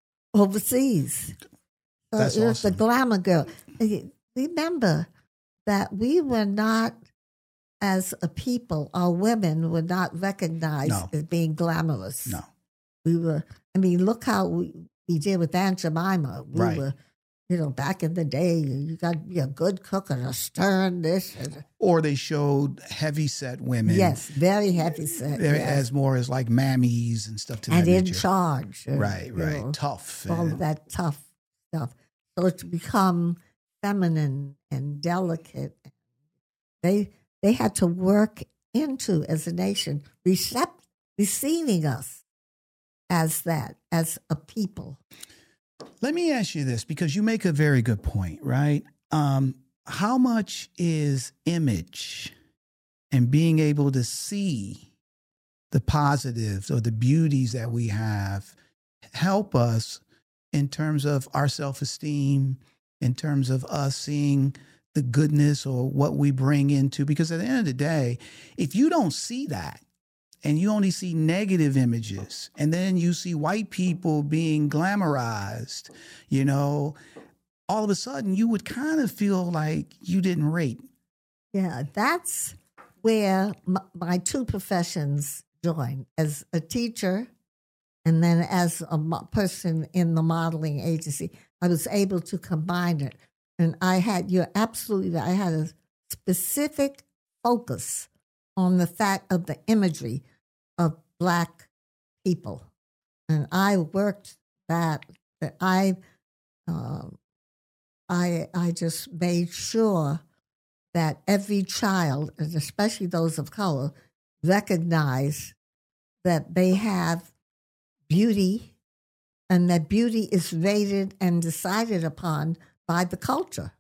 overseas. So That's it was awesome. The glamour girl. Remember that we were not, as a people, our women were not recognized no. as being glamorous. No. We were, I mean, look how we, we did with Aunt Jemima. We right. were, you know, back in the day, you got to be a good cook and a stern this. And, or they showed heavy-set women. Yes, very heavy-set. Yes. As more as like mammies and stuff to and that in nature. charge. And, right, right. know, tough. All and, of that tough stuff. So to become feminine and delicate, they they had to work into, as a nation, recept, receiving us as that, as a people. Let me ask you this, because you make a very good point, right? Um, how much is image and being able to see the positives or the beauties that we have help us in terms of our self-esteem, in terms of us seeing the goodness or what we bring into? Because at the end of the day, if you don't see that, and you only see negative images, and then you see white people being glamorized, you know, all of a sudden you would kind of feel like you didn't rate. Yeah, that's where my, my two professions join, as a teacher and then as a mo- person in the modeling agency. I was able to combine it. And I had, you're absolutely right, I had a specific focus on the fact of the imagery of Black people. And I worked that, that I, uh, I, I just made sure that every child, and especially those of color, recognize that they have beauty, and that beauty is rated and decided upon by the culture.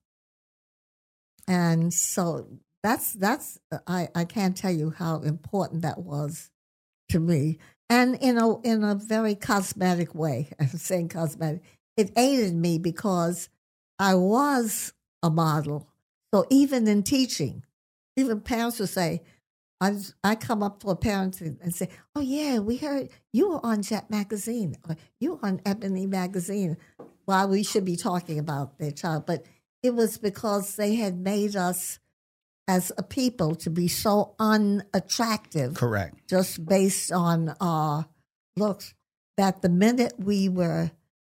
And so that's, that's I, I can't tell you how important that was to me, and in a in a very cosmetic way. I'm saying cosmetic. It aided me because I was a model. So even in teaching, even parents would say, I, was, I come up to a parent and say, oh, yeah, we heard you were on Jet Magazine, or you were on Ebony Magazine. Well, we should be talking about their child. But it was because they had made us as a people to be so unattractive. Correct. Just based on our looks, that the minute we were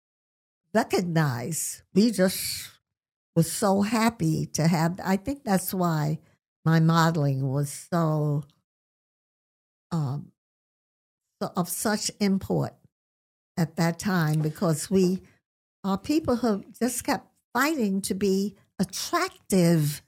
recognized, we just was so happy to have. I think that's why my modeling was so, um, so of such import at that time, because we are people who just kept fighting to be attractive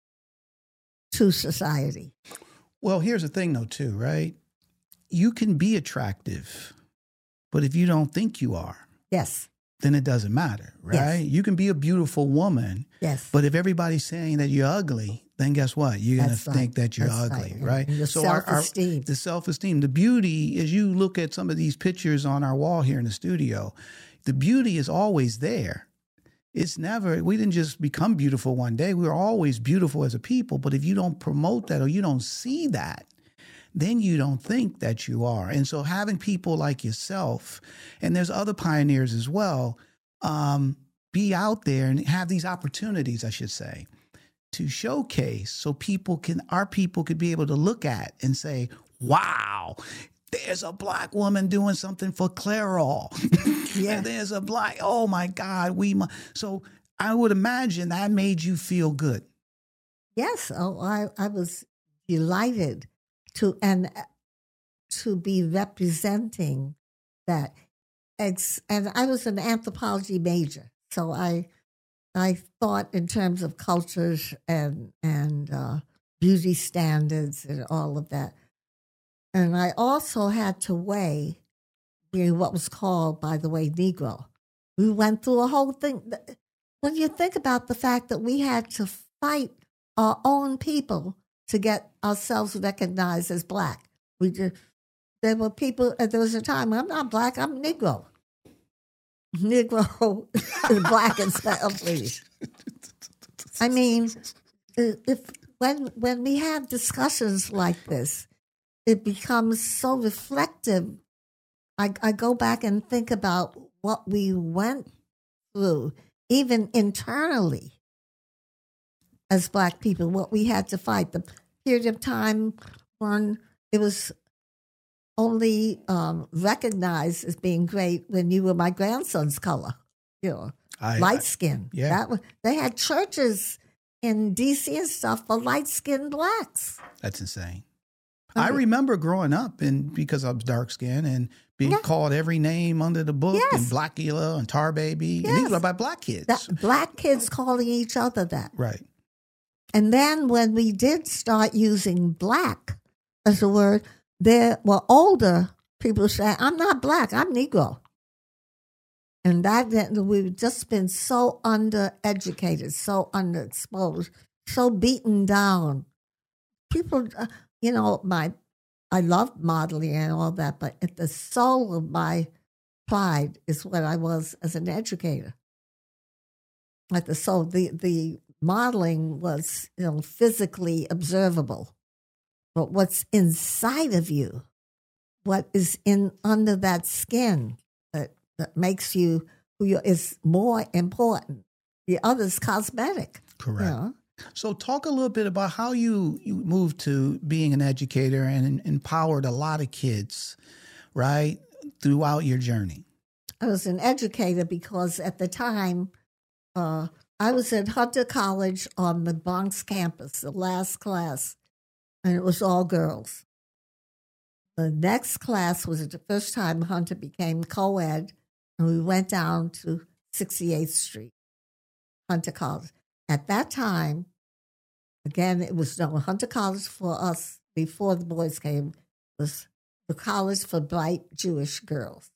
to society. Well, here's the thing, though, too, right? You can be attractive, but if you don't think you are, yes, then it doesn't matter, right? Yes. You can be a beautiful woman, yes, but if everybody's saying that you're ugly, then guess what? You're going to right. think that you're That's ugly, right? right? And the so self-esteem. Our, our, the self-esteem. The beauty, as you look at some of these pictures on our wall here in the studio, the beauty is always there. It's never, we didn't just become beautiful one day. We were always beautiful as a people. But if you don't promote that or you don't see that, then you don't think that you are. And so having people like yourself, and there's other pioneers as well, um, be out there and have these opportunities, I should say, to showcase so people can, our people could be able to look at and say, wow, there's a Black woman doing something for Clairol. Yeah. There's a Black, oh my God, we must. So I would imagine that made you feel good. Yes. Oh, I, I was delighted to, and to be representing that. It's, and I was an anthropology major. So I, I thought in terms of cultures and, and uh, beauty standards and all of that. And I also had to weigh being what was called, by the way, Negro. We went through a whole thing. When you think about the fact that we had to fight our own people to get ourselves recognized as Black. We just, there were people, there was a time, I'm not Black, I'm Negro. Negro is Black and Spanish, please. I mean, if when when we have discussions like this, it becomes so reflective. I, I go back and think about what we went through, even internally as Black people, what we had to fight. The period of time when it was only um, recognized as being great when you were my grandson's color, you know, I, light skin. Yeah. That was, they had churches in D C and stuff for light-skinned Blacks. That's insane. I remember growing up, and because I was dark skinned and being yeah. called every name under the book, yes. and Blackula and Tar Baby, yes. and these were by Black kids. That, Black kids calling each other that. Right. And then when we did start using Black as a word, there were older people saying, I'm not Black, I'm Negro. And that, that we've just been so undereducated, so underexposed, so beaten down. People... Uh, You know, my I love modeling and all that, but at the soul of my pride is what I was as an educator. At the soul, the the modeling was, you know, physically observable, but what's inside of you, what is in under that skin that that makes you who you is more important. The other's cosmetic. Correct. You know? So talk a little bit about how you, you moved to being an educator and empowered a lot of kids, right, throughout your journey. I was an educator because at the time, uh, I was at Hunter College on the Bronx campus, the last class, and it was all girls. The next class was the first time Hunter became co-ed, and we went down to sixty-eighth Street, Hunter College. At that time, again, it was no Hunter College for us before the boys came, was the college for bright Jewish girls.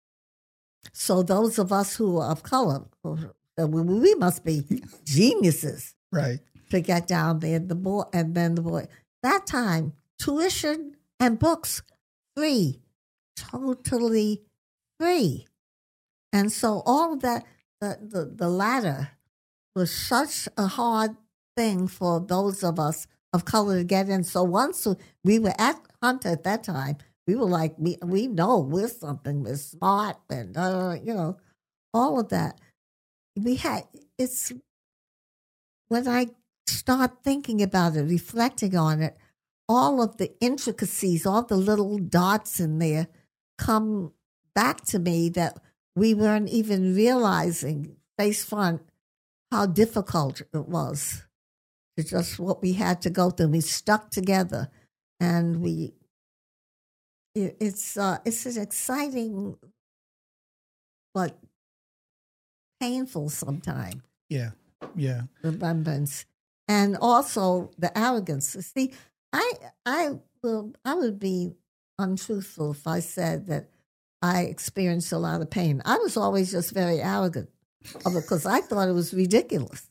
So those of us who are of color, we must be geniuses, right, to get down there. The boy, and then the boy. That time, tuition and books free, totally free. And so all of that, the, the, the ladder was such a hard thing for those of us of color to get in. So once we were at Hunter at that time, we were like, we, we know we're something, we're smart, and, uh, you know, all of that. We had, it's, when I start thinking about it, reflecting on it, all of the intricacies, all the little dots in there come back to me that we weren't even realizing face front how difficult it was. It's just what we had to go through. We stuck together, and we. It, it's uh, it's an exciting, but painful sometimes. Yeah, yeah. Remembrance, and also the arrogance. See, I I will I would be untruthful if I said that I experienced a lot of pain. I was always just very arrogant because I thought it was ridiculous.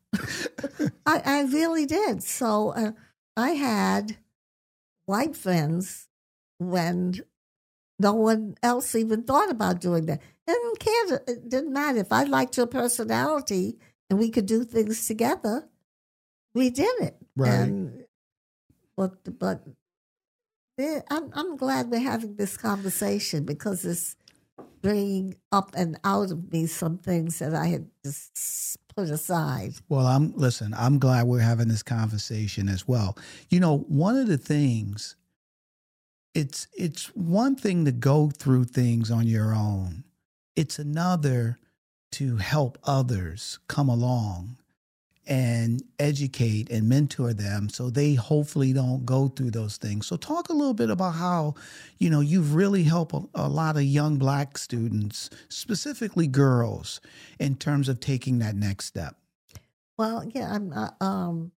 I, I really did. So uh, I had white friends when no one else even thought about doing that. It didn't care. It didn't matter. If I liked your personality and we could do things together, we did it. Right. And, but but yeah, I'm, I'm glad we're having this conversation because it's bringing up and out of me some things that I had just put aside. Well, I'm listen, I'm glad we're having this conversation as well. You know, one of the things, it's it's one thing to go through things on your own. It's another to help others come along and educate and mentor them so they hopefully don't go through those things. So talk a little bit about how, you know, you've really helped a, a lot of young Black students, specifically girls, in terms of taking that next step. Well, yeah, I'm, uh, um,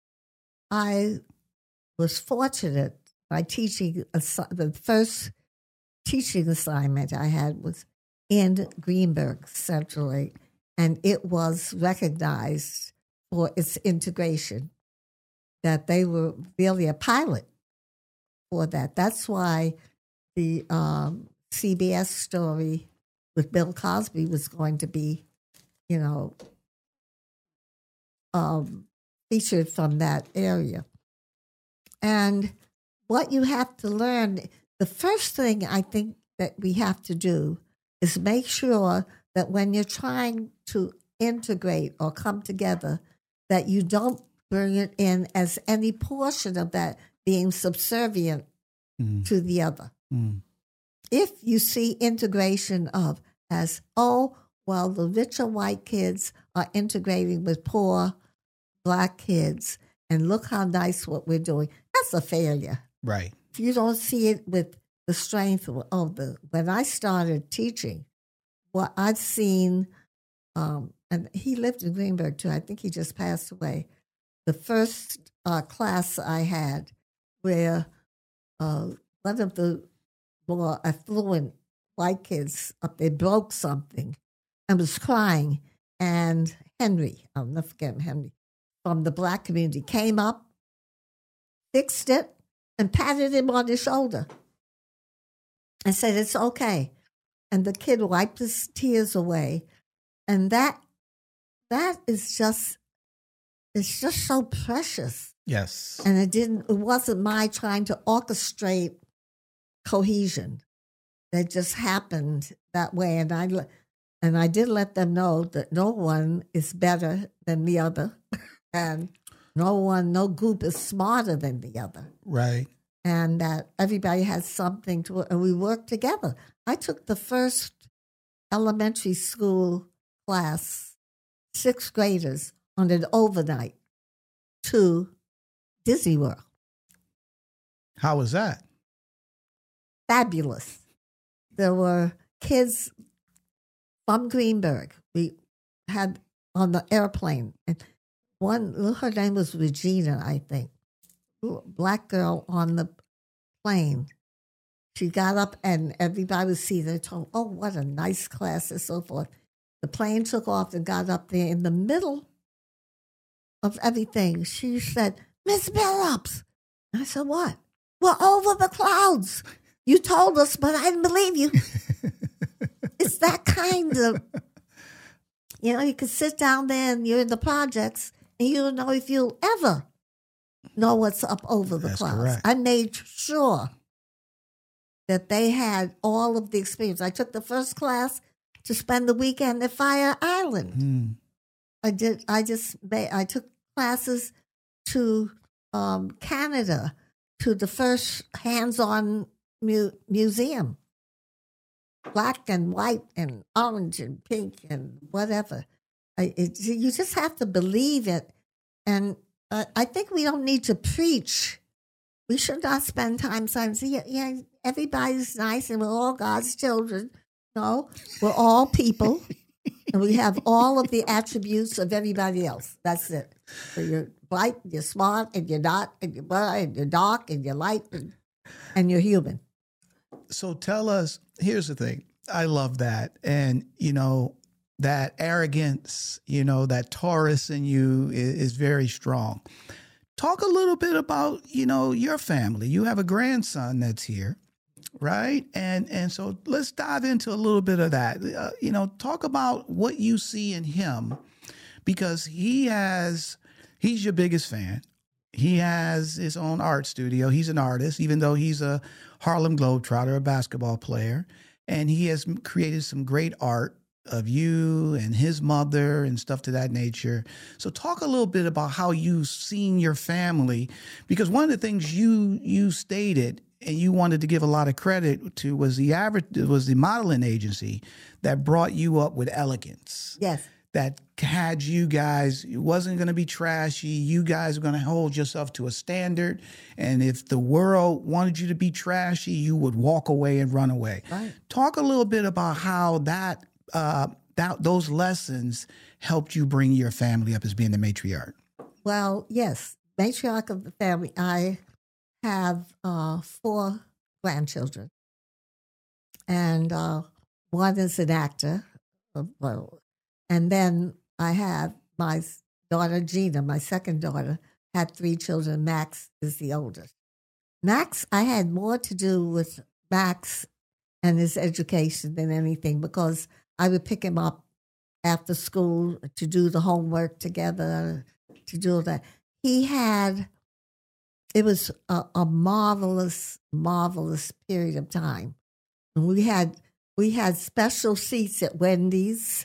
I was fortunate by teaching, assi- the first teaching assignment I had was in Greenberg Central, and it was recognized for its integration, that they were really a pilot for that. That's why the um, C B S story with Bill Cosby was going to be, you know, um, featured from that area. And what you have to learn, the first thing I think that we have to do is make sure that when you're trying to integrate or come together, that you don't bring it in as any portion of that being subservient mm. to the other. Mm. If you see integration of as, oh, well, the richer white kids are integrating with poor Black kids, and look how nice what we're doing, that's a failure. Right. If you don't see it with the strength of the, when I started teaching, what I've seen, um, and he lived in Greenberg, too. I think he just passed away. The first uh, class I had where uh, one of the more affluent white kids up there broke something and was crying. And Henry, I'll never forget him, Henry, from the Black community, came up, fixed it, and patted him on the shoulder and said, it's okay. And the kid wiped his tears away. And that That is just, it's just so precious. Yes. And it didn't, it wasn't my trying to orchestrate cohesion. That just happened that way. And I, and I did let them know that no one is better than the other. And no one, no group is smarter than the other. Right. And that everybody has something to, and we work together. I took the first elementary school class, sixth graders, on an overnight to Disney World. How was that? Fabulous. There were kids from Greenberg. We had on the airplane. And one, her name was Regina, I think. Black girl on the plane. She got up and everybody was seated and told, oh, what a nice class and so forth. The plane took off and got up there in the middle of everything. She said, Miss Billups. I said, what? We're over the clouds. You told us, but I didn't believe you. It's that kind of, you know, you could sit down there and you're in the projects and you don't know if you'll ever know what's up over the That's clouds. correct. I made sure that they had all of the experience. I took the first class to spend the weekend at Fire Island. Mm. I did. I just made, I took classes to um, Canada, to the first hands-on mu- museum, black and white and orange and pink and whatever. I, it, you just have to believe it, and uh, I think we don't need to preach. We should not spend time saying, yeah, yeah, everybody's nice and we're all God's children. No, we're all people, and we have all of the attributes of everybody else. That's it. So you're bright, you're smart, and you're not, and you're bright, and you're dark, and you're light, and, and you're human. So tell us, here's the thing. I love that. And, you know, that arrogance, you know, that Taurus in you is, is very strong. Talk a little bit about, you know, your family. You have a grandson that's here, right? And and so let's dive into a little bit of that. Uh, you know, talk about what you see in him, because he has, he's your biggest fan. He has his own art studio. He's an artist, even though he's a Harlem Globetrotter, a basketball player. And he has created some great art of you and his mother and stuff to that nature. So talk a little bit about how you've seen your family, because one of the things you you stated and you wanted to give a lot of credit to was the average was the modeling agency that brought you up with elegance. Yes. That had you guys, it wasn't going to be trashy. You guys are going to hold yourself to a standard. And if the world wanted you to be trashy, you would walk away and run away. Right. Talk a little bit about how that, uh, that those lessons helped you bring your family up as being the matriarch. Well, yes, matriarch of the family. I have uh, four grandchildren, and uh, one is an actor. Uh, well, and then I have my daughter, Gina, my second daughter, had three children. Max is the oldest. Max, I had more to do with Max and his education than anything, because I would pick him up after school to do the homework together, to do that. He had, it was a, a marvelous, marvelous period of time. And we had, we had special seats at Wendy's.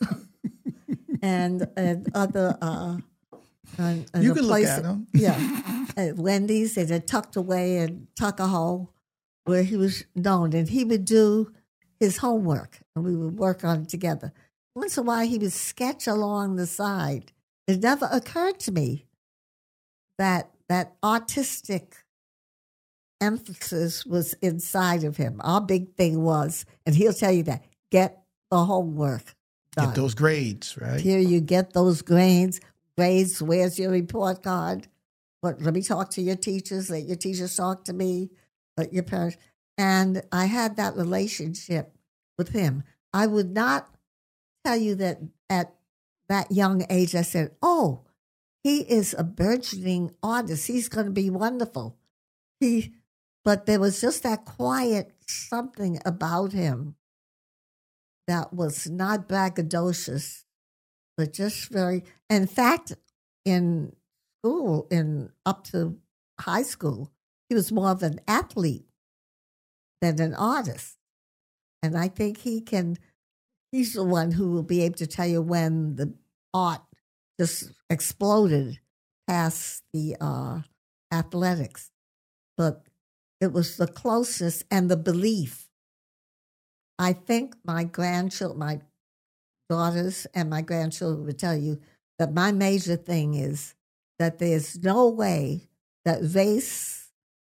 And, and other uh, and, and you a can place, look at them. Yeah, at Wendy's, and it tucked away in Tuckahoe, where he was known. And he would do his homework, and we would work on it together. Once in a while, he would sketch along the side. It never occurred to me that that artistic emphasis was inside of him. Our big thing was, and he'll tell you that, get the homework done. Get those grades, right? Here you get those grades. Grades, where's your report card? What, let me talk to your teachers. Let your teachers talk to me. Let your parents. And I had that relationship with him. I would not tell you that at that young age I said, oh, he is a burgeoning artist. He's going to be wonderful. He, but there was just that quiet something about him that was not braggadocious, but just very, in fact, in school, in up to high school, he was more of an athlete than an artist. And I think he can, he's the one who will be able to tell you when the art just exploded past the uh, athletics. But it was the closeness and the belief. I think my grandchildren, my daughters and my grandchildren would tell you that my major thing is that there's no way that race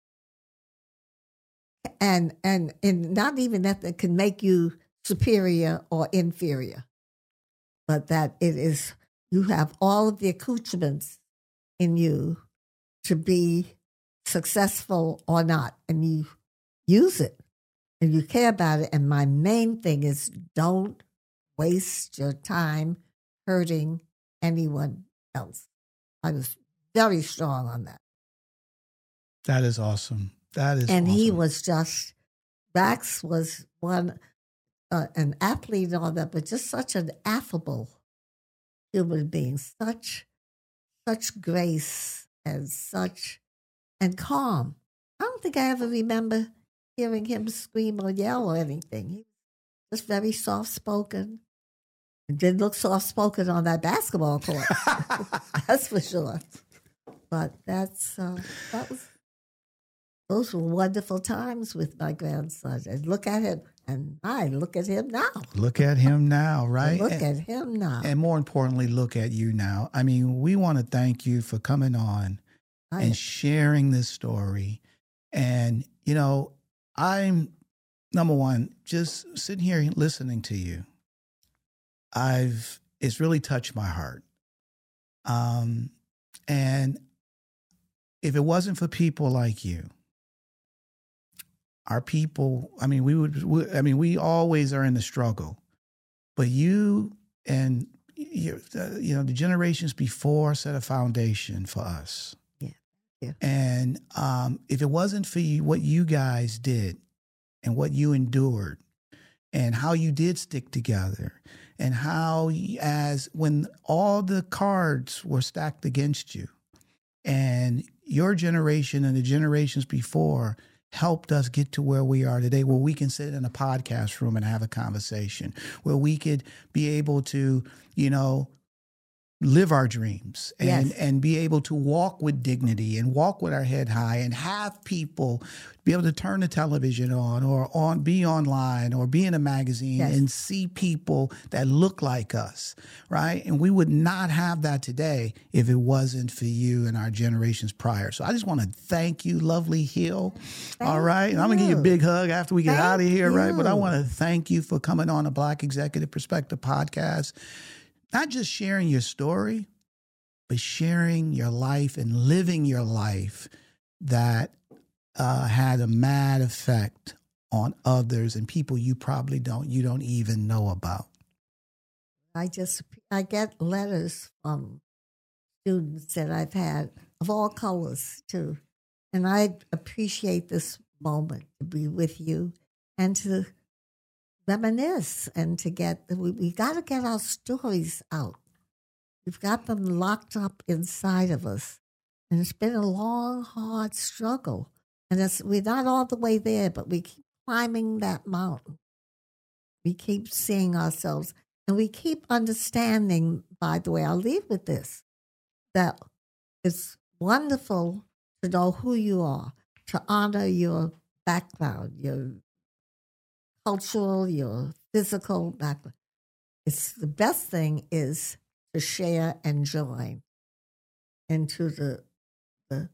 and and and not even that it can make you superior or inferior, but that it is you have all of the accoutrements in you to be successful or not, and you use it. And you care about it. And my main thing is don't waste your time hurting anyone else. I was very strong on that. That is awesome. That is And awesome. he was just, Max was one, uh, an athlete and all that, but just such an affable human being, such, such grace and such, and calm. I don't think I ever remember hearing him scream or yell or anything. He was just very soft-spoken. He didn't look soft-spoken on that basketball court. That's for sure. But that's, uh, that was, those were wonderful times with my grandson. And look at him, and I look at him now. Look at him now, right? Look and, at him now. And more importantly, look at you now. I mean, we want to thank you for coming on I, and sharing this story. And, you know, I'm, number one, just sitting here listening to you. I've, it's really touched my heart. Um, and if it wasn't for people like you, our people, I mean, we would, we, I mean, we always are in the struggle, but you and, you, uh, you know, the generations before set a foundation for us. Yeah. Yeah. And um, if it wasn't for you, what you guys did and what you endured and how you did stick together and how, as when all the cards were stacked against you and your generation and the generations before helped us get to where we are today, where we can sit in a podcast room and have a conversation, where we could be able to, you know, live our dreams and, yes. and be able to walk with dignity and walk with our head high and have people be able to turn the television on or on be online or be in a magazine yes. and see people that look like us, right? And we would not have that today if it wasn't for you and our generations prior. So I just want to thank you, lovely Hill. Thank All right. And I'm going to give you a big hug after we get thank out of here, you. right? But I want to thank you for coming on the Black Executive Perspective podcast. Not just sharing your story, but sharing your life and living your life that uh, had a mad effect on others and people you probably don't, you don't even know about. I just, I get letters from students that I've had of all colors too. And I appreciate this moment to be with you and to reminisce and to get, we, we got to get our stories out. We've got them locked up inside of us. And it's been a long, hard struggle. And it's, we're not all the way there, but we keep climbing that mountain. We keep seeing ourselves. And we keep understanding, by the way, I'll leave with this, that it's wonderful to know who you are, to honor your background, your cultural, your physical background. It's the best thing is to share and join into the the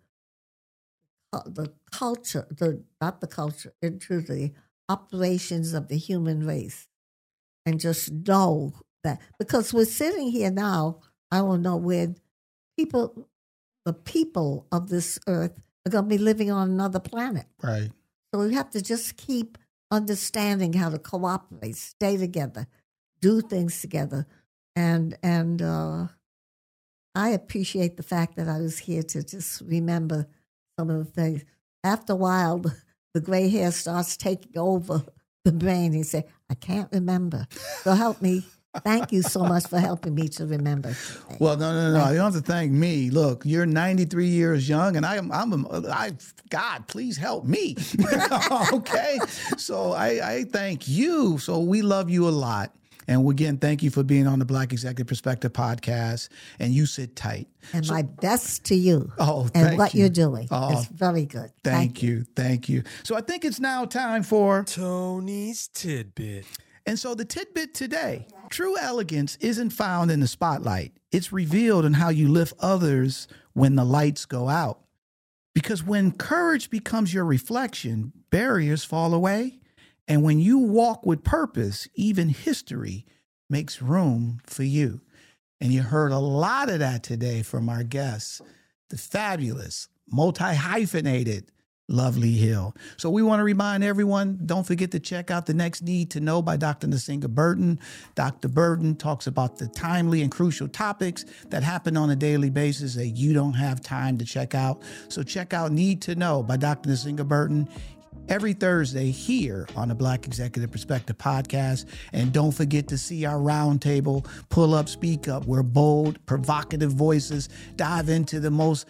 the culture, the not the culture, into the operations of the human race, and just know that because we're sitting here now, I don't know where people, the people of this earth are going to be living on another planet. Right. So we have to just keep understanding how to cooperate, stay together, do things together. And and uh, I appreciate the fact that I was here to just remember some of the things. After a while, the gray hair starts taking over the brain. You say, I can't remember. So help me. Thank you so much for helping me to remember. Well, no, no, no. You don't have to thank me. Look, you're ninety-three years young, and I am. I'm. A, I. God, please help me. Okay. So I, I thank you. So we love you a lot, and again, thank you for being on the Black Executive Perspective podcast. And you sit tight. And so, my best to you. Oh, and thank what you. you're doing oh, is very good. Thank, thank you. you. Thank you. So I think it's now time for Tony's Tidbit. And so the tidbit today, true elegance isn't found in the spotlight. It's revealed in how you lift others when the lights go out. Because when courage becomes your reflection, barriers fall away. And when you walk with purpose, even history makes room for you. And you heard a lot of that today from our guests, the fabulous, multi-hyphenated, lovely Hill. So we want to remind everyone, don't forget to check out The Next Need to Know by Doctor Nsinga Burton. Doctor Burton talks about the timely and crucial topics that happen on a daily basis that you don't have time to check out. So check out Need to Know by Doctor Nsinga Burton. every Thursday here on the Black Executive Perspective Podcast. And don't forget to see our roundtable, Pull Up, Speak Up, where bold, provocative voices dive into the most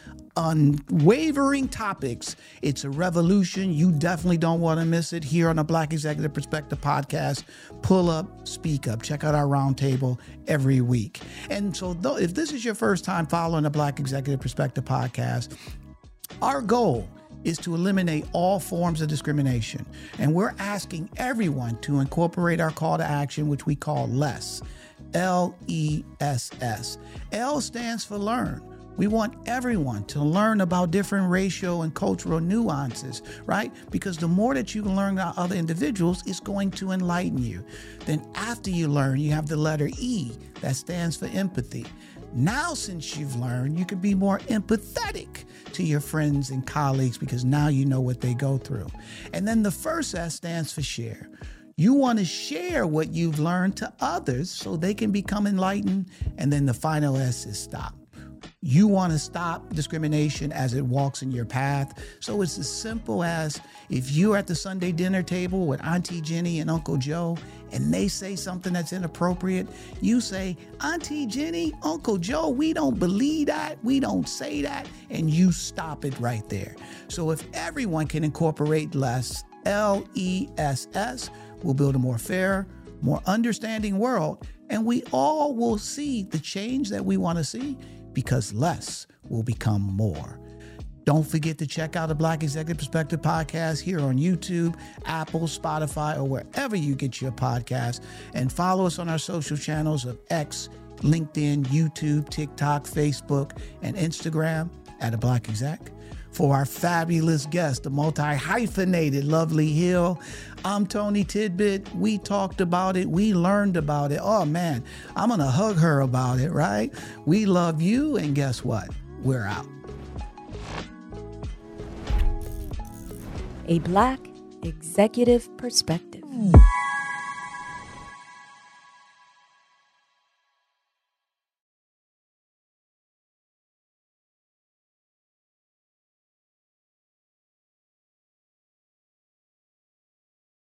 unwavering topics. It's a revolution. You definitely don't want to miss it here on the Black Executive Perspective Podcast. Pull Up, Speak Up. Check out our roundtable every week. And so though, if this is your first time following the Black Executive Perspective Podcast, our goal is to eliminate all forms of discrimination. And we're asking everyone to incorporate our call to action, which we call LESS, L E S S. L stands for learn. We want everyone to learn about different racial and cultural nuances, right? Because the more that you can learn about other individuals, it's going to enlighten you. Then after you learn, you have the letter E, that stands for empathy. Now, since you've learned, you can be more empathetic to your friends and colleagues because now you know what they go through. And then the first S stands for share. You want to share what you've learned to others so they can become enlightened. And then the final S is stop. You want to stop discrimination as it walks in your path. So it's as simple as if you're at the Sunday dinner table with Auntie Jenny and Uncle Joe and they say something that's inappropriate, you say, Auntie Jenny, Uncle Joe, we don't believe that. We don't say that. And you stop it right there. So if everyone can incorporate LESS, L E S S, we'll build a more fair, more understanding world. And we all will see the change that we want to see, because less will become more. Don't forget to check out the Black Executive Perspective Podcast here on YouTube, Apple, Spotify, or wherever you get your podcasts. And follow us on our social channels of X, LinkedIn, YouTube, TikTok, Facebook, and Instagram at a Black Exec. For our fabulous guest, the multi-hyphenated Lovely Hill, I'm Tony Tidbit. We talked about it. We learned about it. Oh, man, I'm going to hug her about it, right? We love you, and guess what? We're out. A Black Executive Perspective.